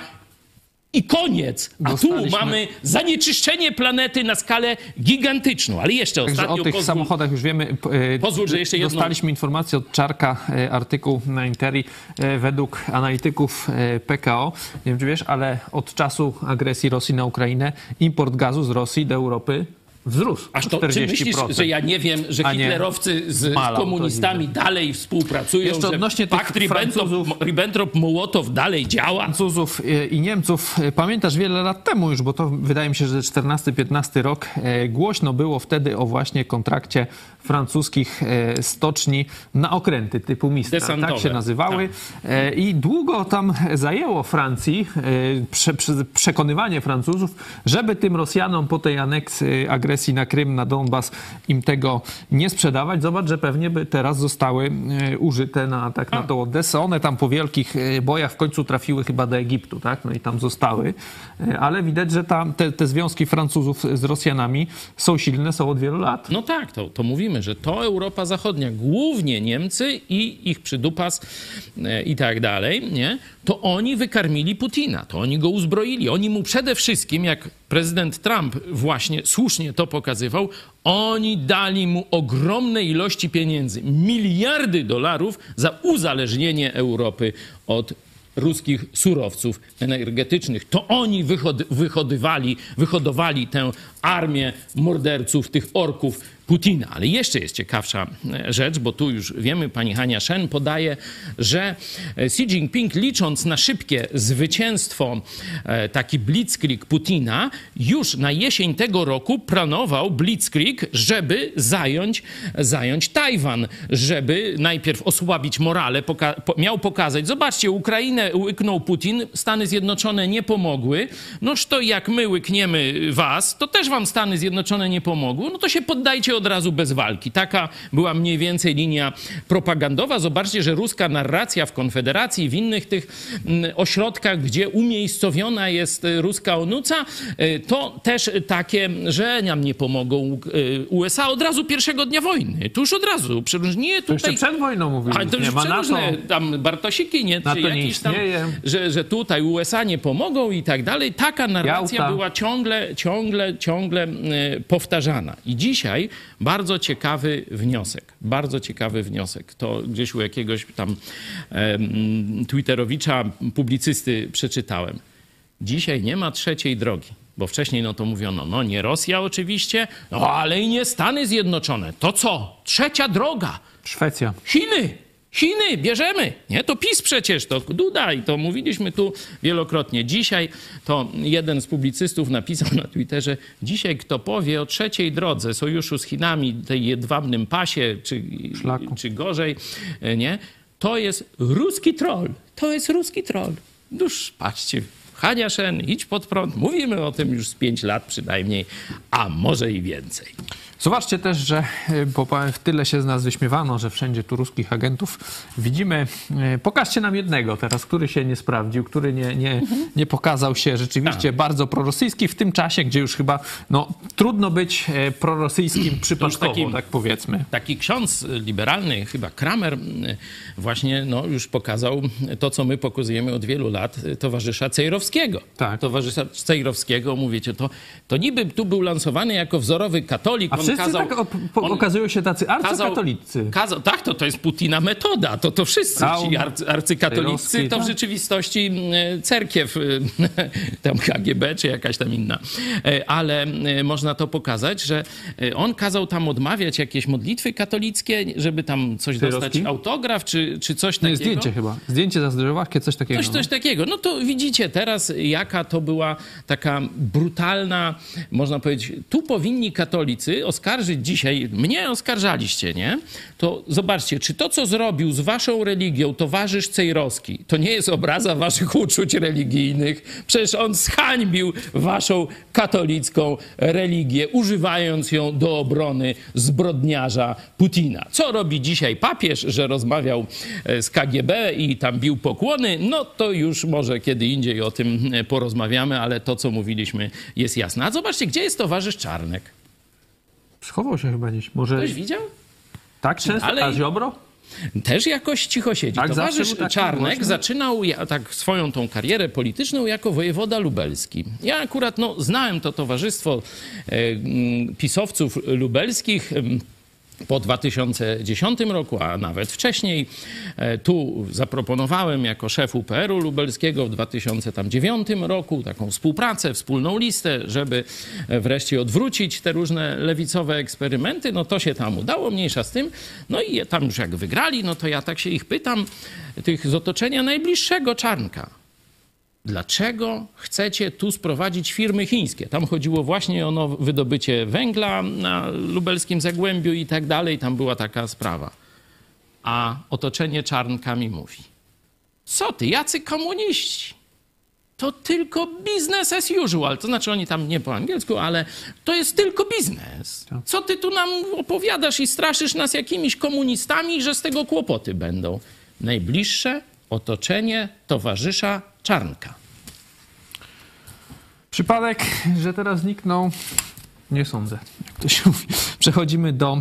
i koniec. A Dostaliśmy... tu mamy zanieczyszczenie planety na skalę gigantyczną. Ale jeszcze Także ostatnio... o tych pozwól... samochodach już wiemy. Pozwól, że jeszcze jedno... Dostaliśmy informację od Czarka, artykuł na Interi. Według analityków P K O, nie wiem czy wiesz, ale od czasu agresji Rosji na Ukrainę import gazu z Rosji do Europy wzrósł. Aż to, czy myślisz, że ja nie wiem, że hitlerowcy z malał, komunistami dalej współpracują, jeszcze że odnośnie pakt Ribbentrop-Mołotow dalej działa? Francuzów i Niemców, pamiętasz wiele lat temu już, bo to wydaje mi się, że czternasty piętnasty rok, głośno było wtedy o właśnie kontrakcie francuskich stoczni na okręty typu Mistral, tak się nazywały. Tak. I długo tam zajęło Francji prze, prze, przekonywanie Francuzów, żeby tym Rosjanom po tej aneksji, agresji na Krym, na Donbas im tego nie sprzedawać. Zobacz, że pewnie by teraz zostały użyte na, tak, na tą Odessę. One tam po wielkich bojach w końcu trafiły chyba do Egiptu, tak? No i tam zostały. Ale widać, że tam te, te związki Francuzów z Rosjanami są silne, są od wielu lat. No tak, to, to mówimy, że to Europa Zachodnia, głównie Niemcy i ich przydupas e, i tak dalej, nie? To oni wykarmili Putina, to oni go uzbroili. Oni mu przede wszystkim, jak prezydent Trump właśnie słusznie to pokazywał, oni dali mu ogromne ilości pieniędzy, miliardy dolarów za uzależnienie Europy od ruskich surowców energetycznych. To oni wyhod- wyhodowali, wyhodowali tę armię morderców, tych orków Putina. Ale jeszcze jest ciekawsza rzecz, bo tu już wiemy, pani Hania Shen podaje, że Xi Jinping, licząc na szybkie zwycięstwo, taki blitzkrieg Putina, już na jesień tego roku planował blitzkrieg, żeby zająć, zająć Tajwan, żeby najpierw osłabić morale, poka- po- miał pokazać, zobaczcie, Ukrainę łyknął Putin, Stany Zjednoczone nie pomogły, noż to jak my łykniemy was, to też wam Stany Zjednoczone nie pomogły, no to się poddajcie od razu bez walki. Taka była mniej więcej linia propagandowa. Zobaczcie, że ruska narracja w Konfederacji, w innych tych ośrodkach, gdzie umiejscowiona jest ruska onuca, to też takie, że nam nie pomogą U S A od razu pierwszego dnia wojny. Tu już od razu. Przecież nie tutaj... To jeszcze przed wojną mówili. Ale to już nie ma przeróżne, NATO. tam Bartosiki, nie? Czy jakieś tam, że, że tutaj U S A nie pomogą i tak dalej. Taka narracja Jałta. była ciągle, ciągle, ciągle powtarzana. I dzisiaj bardzo ciekawy wniosek, bardzo ciekawy wniosek. To gdzieś u jakiegoś tam e, twitterowicza, publicysty przeczytałem. Dzisiaj nie ma trzeciej drogi, bo wcześniej no to mówiono, no nie Rosja oczywiście, no ale i nie Stany Zjednoczone. To co? Trzecia droga. Szwecja. Chiny. Chiny, bierzemy. Nie, to PiS przecież, to Duda i to mówiliśmy tu wielokrotnie. Dzisiaj to jeden z publicystów napisał na Twitterze, dzisiaj kto powie o trzeciej drodze sojuszu z Chinami, tej jedwabnym pasie, czy, czy gorzej, nie, to jest ruski troll. To jest ruski troll. Noż, patrzcie, Hania Shen, idź pod prąd. Mówimy o tym już z pięć lat przynajmniej, a może i więcej. Zobaczcie też, że bo w tyle się z nas wyśmiewano, że wszędzie tu ruskich agentów widzimy. Pokażcie nam jednego teraz, który się nie sprawdził, który nie, nie, nie pokazał się rzeczywiście tak. bardzo prorosyjski w tym czasie, gdzie już chyba no, trudno być prorosyjskim przypadkowo, taki, tak powiedzmy. Taki ksiądz liberalny, chyba Kramer, właśnie no, już pokazał to, co my pokazujemy od wielu lat, towarzysza Cejrowskiego. Tak. Towarzysza Cejrowskiego, mówicie, to, to niby tu był lansowany jako wzorowy katolik. A wszyscy kazał, tak okazują się tacy arcykatolicy. Kazał, tak, to, to jest Putina metoda. To, to wszyscy Traum, ci arcy, arcykatolicy to w rzeczywistości cerkiew, tam K G B czy jakaś tam inna. Ale można to pokazać, że on kazał tam odmawiać jakieś modlitwy katolickie, żeby tam coś Cejrowski? dostać, autograf czy, czy coś takiego. Nie, zdjęcie chyba. Zdjęcie za zdrożowakie, coś takiego. Coś, coś takiego. No to widzicie teraz, jaka to była taka brutalna, można powiedzieć, tu powinni katolicy oskarżyć dzisiaj, mnie oskarżaliście, nie? To zobaczcie, czy to, co zrobił z waszą religią towarzysz Cejrowski, to nie jest obraza waszych uczuć religijnych. Przecież on zhańbił waszą katolicką religię, używając ją do obrony zbrodniarza Putina. Co robi dzisiaj papież, że rozmawiał z K G B i tam bił pokłony? No to już może kiedy indziej o tym porozmawiamy, ale to, co mówiliśmy, jest jasne. A zobaczcie, gdzie jest towarzysz Czarnek? Schował się chyba gdzieś. Może... Ktoś widział? Tak często? Ale... A Ziobro? Też jakoś cicho siedzi. Tak, towarzysz Czarnek zaczynał tak swoją tą karierę polityczną jako wojewoda lubelski. Ja akurat no, znałem to towarzystwo e, pisowców lubelskich. po dwa tysiące dziesiątym roku, a nawet wcześniej. Tu zaproponowałem jako szef U P R u lubelskiego w dwa tysiące dziewiątym roku taką współpracę, wspólną listę, żeby wreszcie odwrócić te różne lewicowe eksperymenty. No to się tam udało, mniejsza z tym. No i tam już jak wygrali, no to ja tak się ich pytam, tych z otoczenia najbliższego Czarnka. Dlaczego chcecie tu sprowadzić firmy chińskie? Tam chodziło właśnie o now- wydobycie węgla na lubelskim Zagłębiu i tak dalej. Tam była taka sprawa. A otoczenie Czarnka mi mówi: co ty, jacy komuniści? To tylko business as usual. To znaczy oni tam nie po angielsku, ale to jest tylko biznes. Co ty tu nam opowiadasz i straszysz nas jakimiś komunistami, że z tego kłopoty będą? Najbliższe otoczenie towarzysza Czarnka. Przypadek, że teraz zniknął, nie sądzę, jak to się mówi. Przechodzimy do,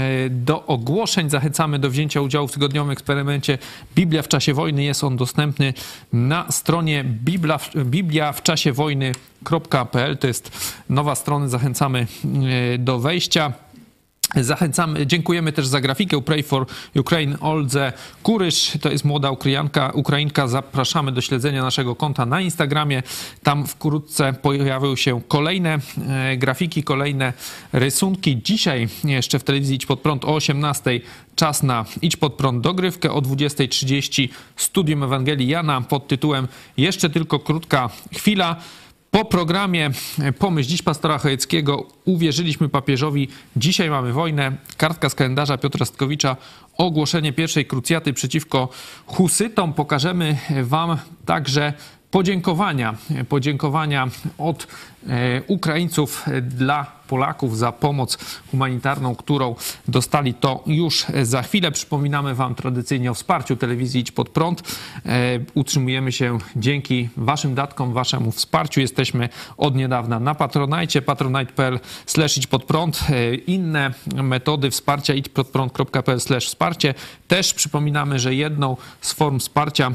do ogłoszeń. Zachęcamy do wzięcia udziału w tygodniowym eksperymencie Biblia w czasie wojny. Jest on dostępny na stronie biblia, biblia w czasie wojny kropka p l. To jest nowa strona. Zachęcamy do wejścia. Zachęcamy, dziękujemy też za grafikę Pray for Ukraine Oldze Kurysz. To jest młoda Ukrainka, Ukrainka. Zapraszamy do śledzenia naszego konta na Instagramie. Tam wkrótce pojawią się kolejne e, grafiki, kolejne rysunki. Dzisiaj jeszcze w telewizji Idź Pod Prąd o osiemnastej czas na Idź Pod Prąd dogrywkę. O dwudziestej trzydzieści Studium Ewangelii Jana pod tytułem Jeszcze tylko krótka chwila. Po programie Pomyśl dziś pastora Chojeckiego uwierzyliśmy papieżowi. Dzisiaj mamy wojnę. Kartka z kalendarza Piotra Stkowicza. Ogłoszenie pierwszej krucjaty przeciwko husytom. Pokażemy wam także podziękowania. Podziękowania od Ukraińców dla Polaków za pomoc humanitarną, którą dostali. To już za chwilę. Przypominamy wam tradycyjnie o wsparciu telewizji Idź Pod Prąd. Utrzymujemy się dzięki waszym datkom, waszemu wsparciu. Jesteśmy od niedawna na Patronite, patronite kropka p l slash idź pod prąd. Inne metody wsparcia idź pod prąd kropka p l slash wsparcie. Też przypominamy, że jedną z form wsparcia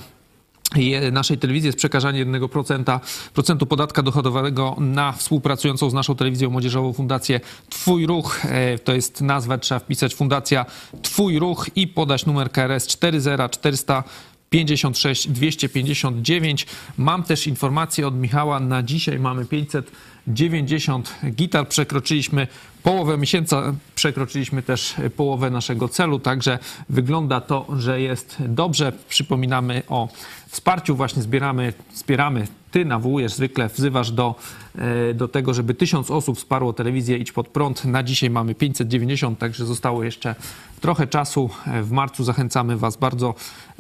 naszej telewizji jest przekazanie jednego procenta podatka dochodowego na współpracującą z naszą telewizją młodzieżową Fundację Twój Ruch. To jest nazwę, trzeba wpisać Fundacja Twój Ruch i podać numer K R S cztery zero cztery pięćdziesiąt sześć dwieście pięćdziesiąt dziewięć. Mam też informację od Michała. Na dzisiaj mamy pięćset dziewięćdziesiąt gitar. Przekroczyliśmy połowę miesiąca, przekroczyliśmy też połowę naszego celu, także wygląda to, że jest dobrze. Przypominamy o wsparciu, właśnie zbieramy, wspieramy. Ty nawołujesz, zwykle wzywasz do, do tego, żeby tysiąc osób wsparło telewizję Idź Pod Prąd. Na dzisiaj mamy pięćset dziewięćdziesiąt, także zostało jeszcze trochę czasu. W marcu zachęcamy was bardzo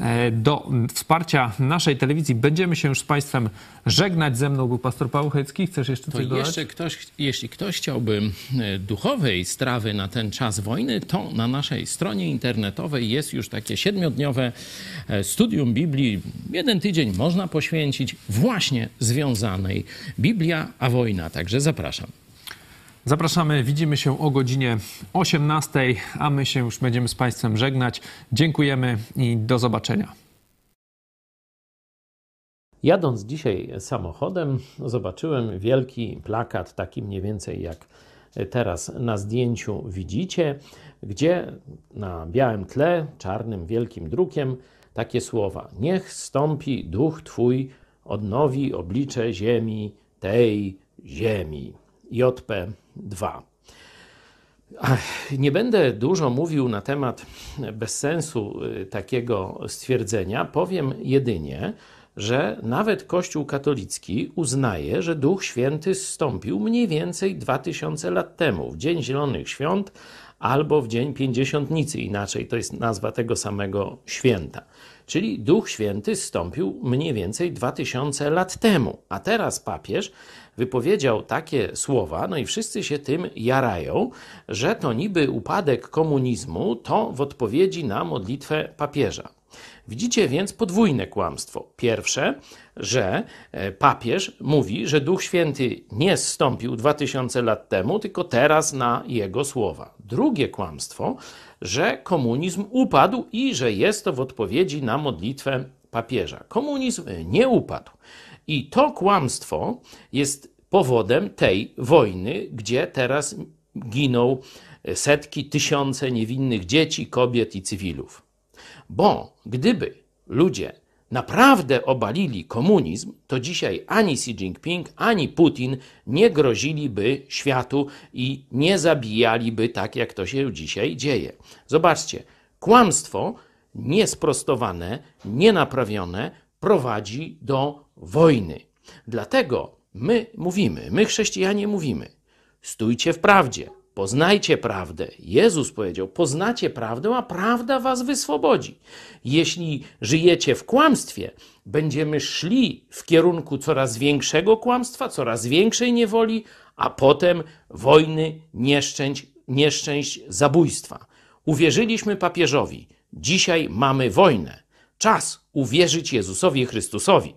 do wsparcia naszej telewizji. Będziemy się już z państwem żegnać. Ze mną był pastor Paweł Chojecki. Chcesz jeszcze coś to dodać? Jeszcze ktoś, jeśli ktoś chciałby duchowej strawy na ten czas wojny, to na naszej stronie internetowej jest już takie siedmiodniowe studium Biblii. Jeden tydzień można poświęcić właśnie związanej Biblia a wojna. Także zapraszam. Zapraszamy, widzimy się o godzinie osiemnastej, a my się już będziemy z państwem żegnać. Dziękujemy i do zobaczenia. Jadąc dzisiaj samochodem, zobaczyłem wielki plakat, taki mniej więcej jak teraz na zdjęciu widzicie, gdzie na białym tle, czarnym wielkim drukiem, takie słowa: niech zstąpi duch Twój, odnowi oblicze ziemi, tej ziemi. J P dwa. Nie będę dużo mówił na temat bezsensu takiego stwierdzenia. Powiem jedynie, że nawet Kościół katolicki uznaje, że Duch Święty zstąpił mniej więcej dwa tysiące lat temu, w Dzień Zielonych Świąt albo w Dzień Pięćdziesiątnicy, inaczej to jest nazwa tego samego święta. Czyli Duch Święty zstąpił mniej więcej dwa tysiące lat temu, a teraz papież wypowiedział takie słowa, no i wszyscy się tym jarają, że to niby upadek komunizmu, to w odpowiedzi na modlitwę papieża. Widzicie więc podwójne kłamstwo. Pierwsze, że papież mówi, że Duch Święty nie zstąpił dwa tysiące lat temu, tylko teraz na jego słowa. Drugie kłamstwo, że komunizm upadł i że jest to w odpowiedzi na modlitwę papieża. Komunizm nie upadł. I to kłamstwo jest powodem tej wojny, gdzie teraz giną setki, tysiące niewinnych dzieci, kobiet i cywilów. Bo gdyby ludzie naprawdę obalili komunizm, to dzisiaj ani Xi Jinping, ani Putin nie groziliby światu i nie zabijaliby tak, jak to się dzisiaj dzieje. Zobaczcie, kłamstwo niesprostowane, nienaprawione prowadzi do wojny. Dlatego my mówimy, my chrześcijanie mówimy, stójcie w prawdzie, poznajcie prawdę. Jezus powiedział, poznacie prawdę, a prawda was wyswobodzi. Jeśli żyjecie w kłamstwie, będziemy szli w kierunku coraz większego kłamstwa, coraz większej niewoli, a potem wojny, nieszczęść, nieszczęść, zabójstwa. Uwierzyliśmy papieżowi, dzisiaj mamy wojnę. Czas uwierzyć Jezusowi Chrystusowi.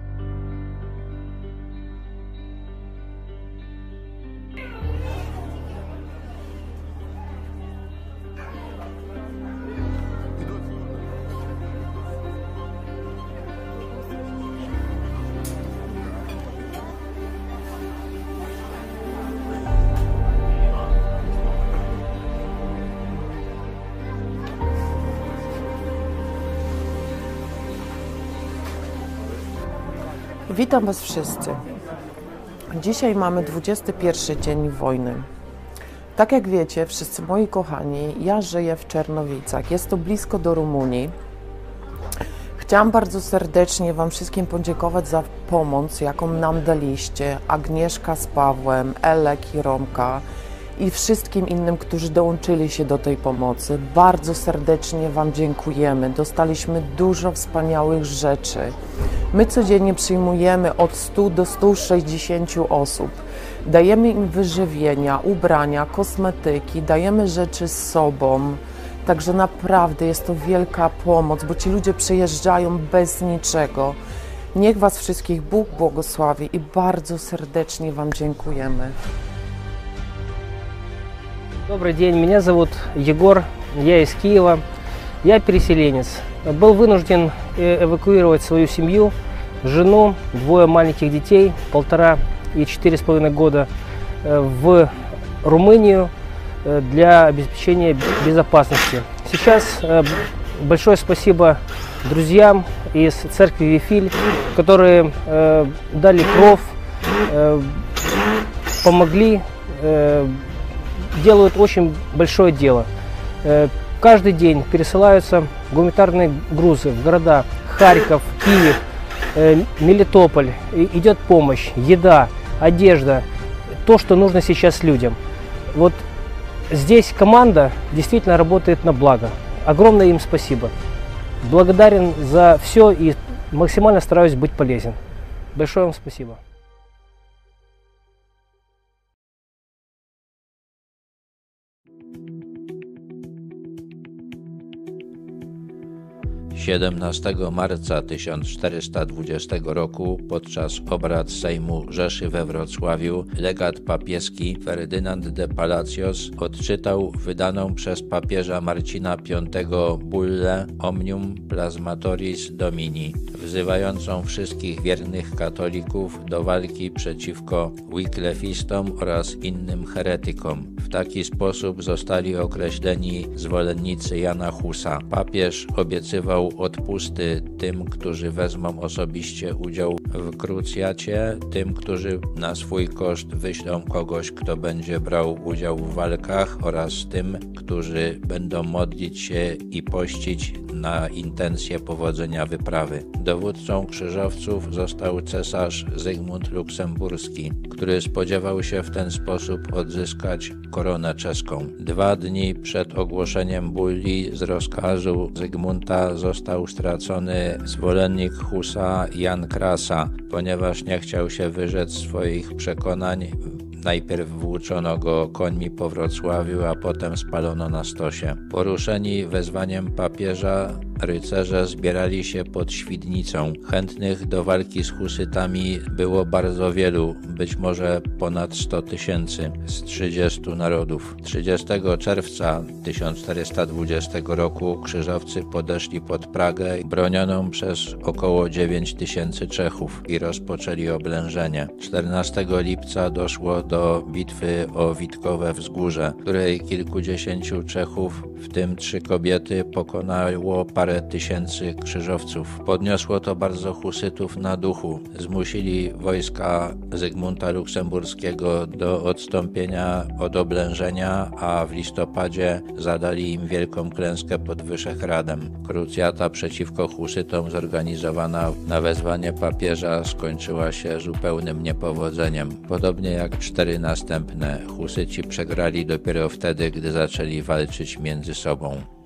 Witam Was wszyscy. Dzisiaj mamy dwudziesty pierwszy dzień wojny. Tak jak wiecie, wszyscy moi kochani, ja żyję w Czernowicach. Jest to blisko do Rumunii. Chciałam bardzo serdecznie Wam wszystkim podziękować za pomoc, jaką nam daliście. Agnieszka z Pawłem, Elek i Romka i wszystkim innym, którzy dołączyli się do tej pomocy. Bardzo serdecznie Wam dziękujemy. Dostaliśmy dużo wspaniałych rzeczy. My codziennie przyjmujemy od stu do stu sześćdziesięciu osób. Dajemy im wyżywienia, ubrania, kosmetyki, dajemy rzeczy z sobą. Także naprawdę jest to wielka pomoc, bo ci ludzie przyjeżdżają bez niczego. Niech Was wszystkich Bóg błogosławi i bardzo serdecznie Wam dziękujemy. Добрый день, меня зовут Егор, я из Киева, я переселенец. Был вынужден эвакуировать свою семью, жену, двое маленьких детей, полтора и четыре с половиной года, в Румынию для обеспечения безопасности. Сейчас большое спасибо друзьям из церкви Вифиль, которые дали кров, помогли, делают очень большое дело. Каждый день пересылаются гуманитарные грузы в города Харьков, Киев, Мелитополь. Идет помощь, еда, одежда, то, что нужно сейчас людям. Вот здесь команда действительно работает на благо. Огромное им спасибо. Благодарен за все и максимально стараюсь быть полезен. Большое вам спасибо. siedemnastego marca tysiąc czterysta dwudziestego roku podczas obrad Sejmu Rzeszy we Wrocławiu legat papieski Ferdynand de Palacios odczytał wydaną przez papieża Marcina piątego bullę Omnium Plasmatoris Domini, wzywającą wszystkich wiernych katolików do walki przeciwko Wyclefistom oraz innym heretykom. W taki sposób zostali określeni zwolennicy Jana Husa. Papież obiecywał odpusty tym, którzy wezmą osobiście udział w krucjacie, tym, którzy na swój koszt wyślą kogoś, kto będzie brał udział w walkach, oraz tym, którzy będą modlić się i pościć na intencję powodzenia wyprawy. Dowódcą krzyżowców został cesarz Zygmunt Luksemburski, który spodziewał się w ten sposób odzyskać koronę czeską. Dwa dni przed ogłoszeniem bulli z rozkazu Zygmunta został stracony zwolennik Husa Jan Krasa, ponieważ nie chciał się wyrzec swoich przekonań. Najpierw włóczono go końmi po Wrocławiu, a potem spalono na stosie. Poruszeni wezwaniem papieża rycerze zbierali się pod Świdnicą. Chętnych do walki z husytami było bardzo wielu, być może ponad sto tysięcy z trzydziestu narodów. trzydziestego czerwca tysiąc czterysta dwudziestego roku krzyżowcy podeszli pod Pragę bronioną przez około dziewięć tysięcy Czechów i rozpoczęli oblężenie. czternastego lipca doszło do bitwy o Witkowe Wzgórze, w której kilkudziesięciu Czechów, w tym trzy kobiety, pokonało parę tysięcy krzyżowców. Podniosło to bardzo husytów na duchu. Zmusili wojska Zygmunta Luksemburskiego do odstąpienia od oblężenia, a w listopadzie zadali im wielką klęskę pod Wyszehradem. Krucjata przeciwko husytom zorganizowana na wezwanie papieża skończyła się zupełnym niepowodzeniem. Podobnie jak cztery następne, husyci przegrali dopiero wtedy, gdy zaczęli walczyć między sobą.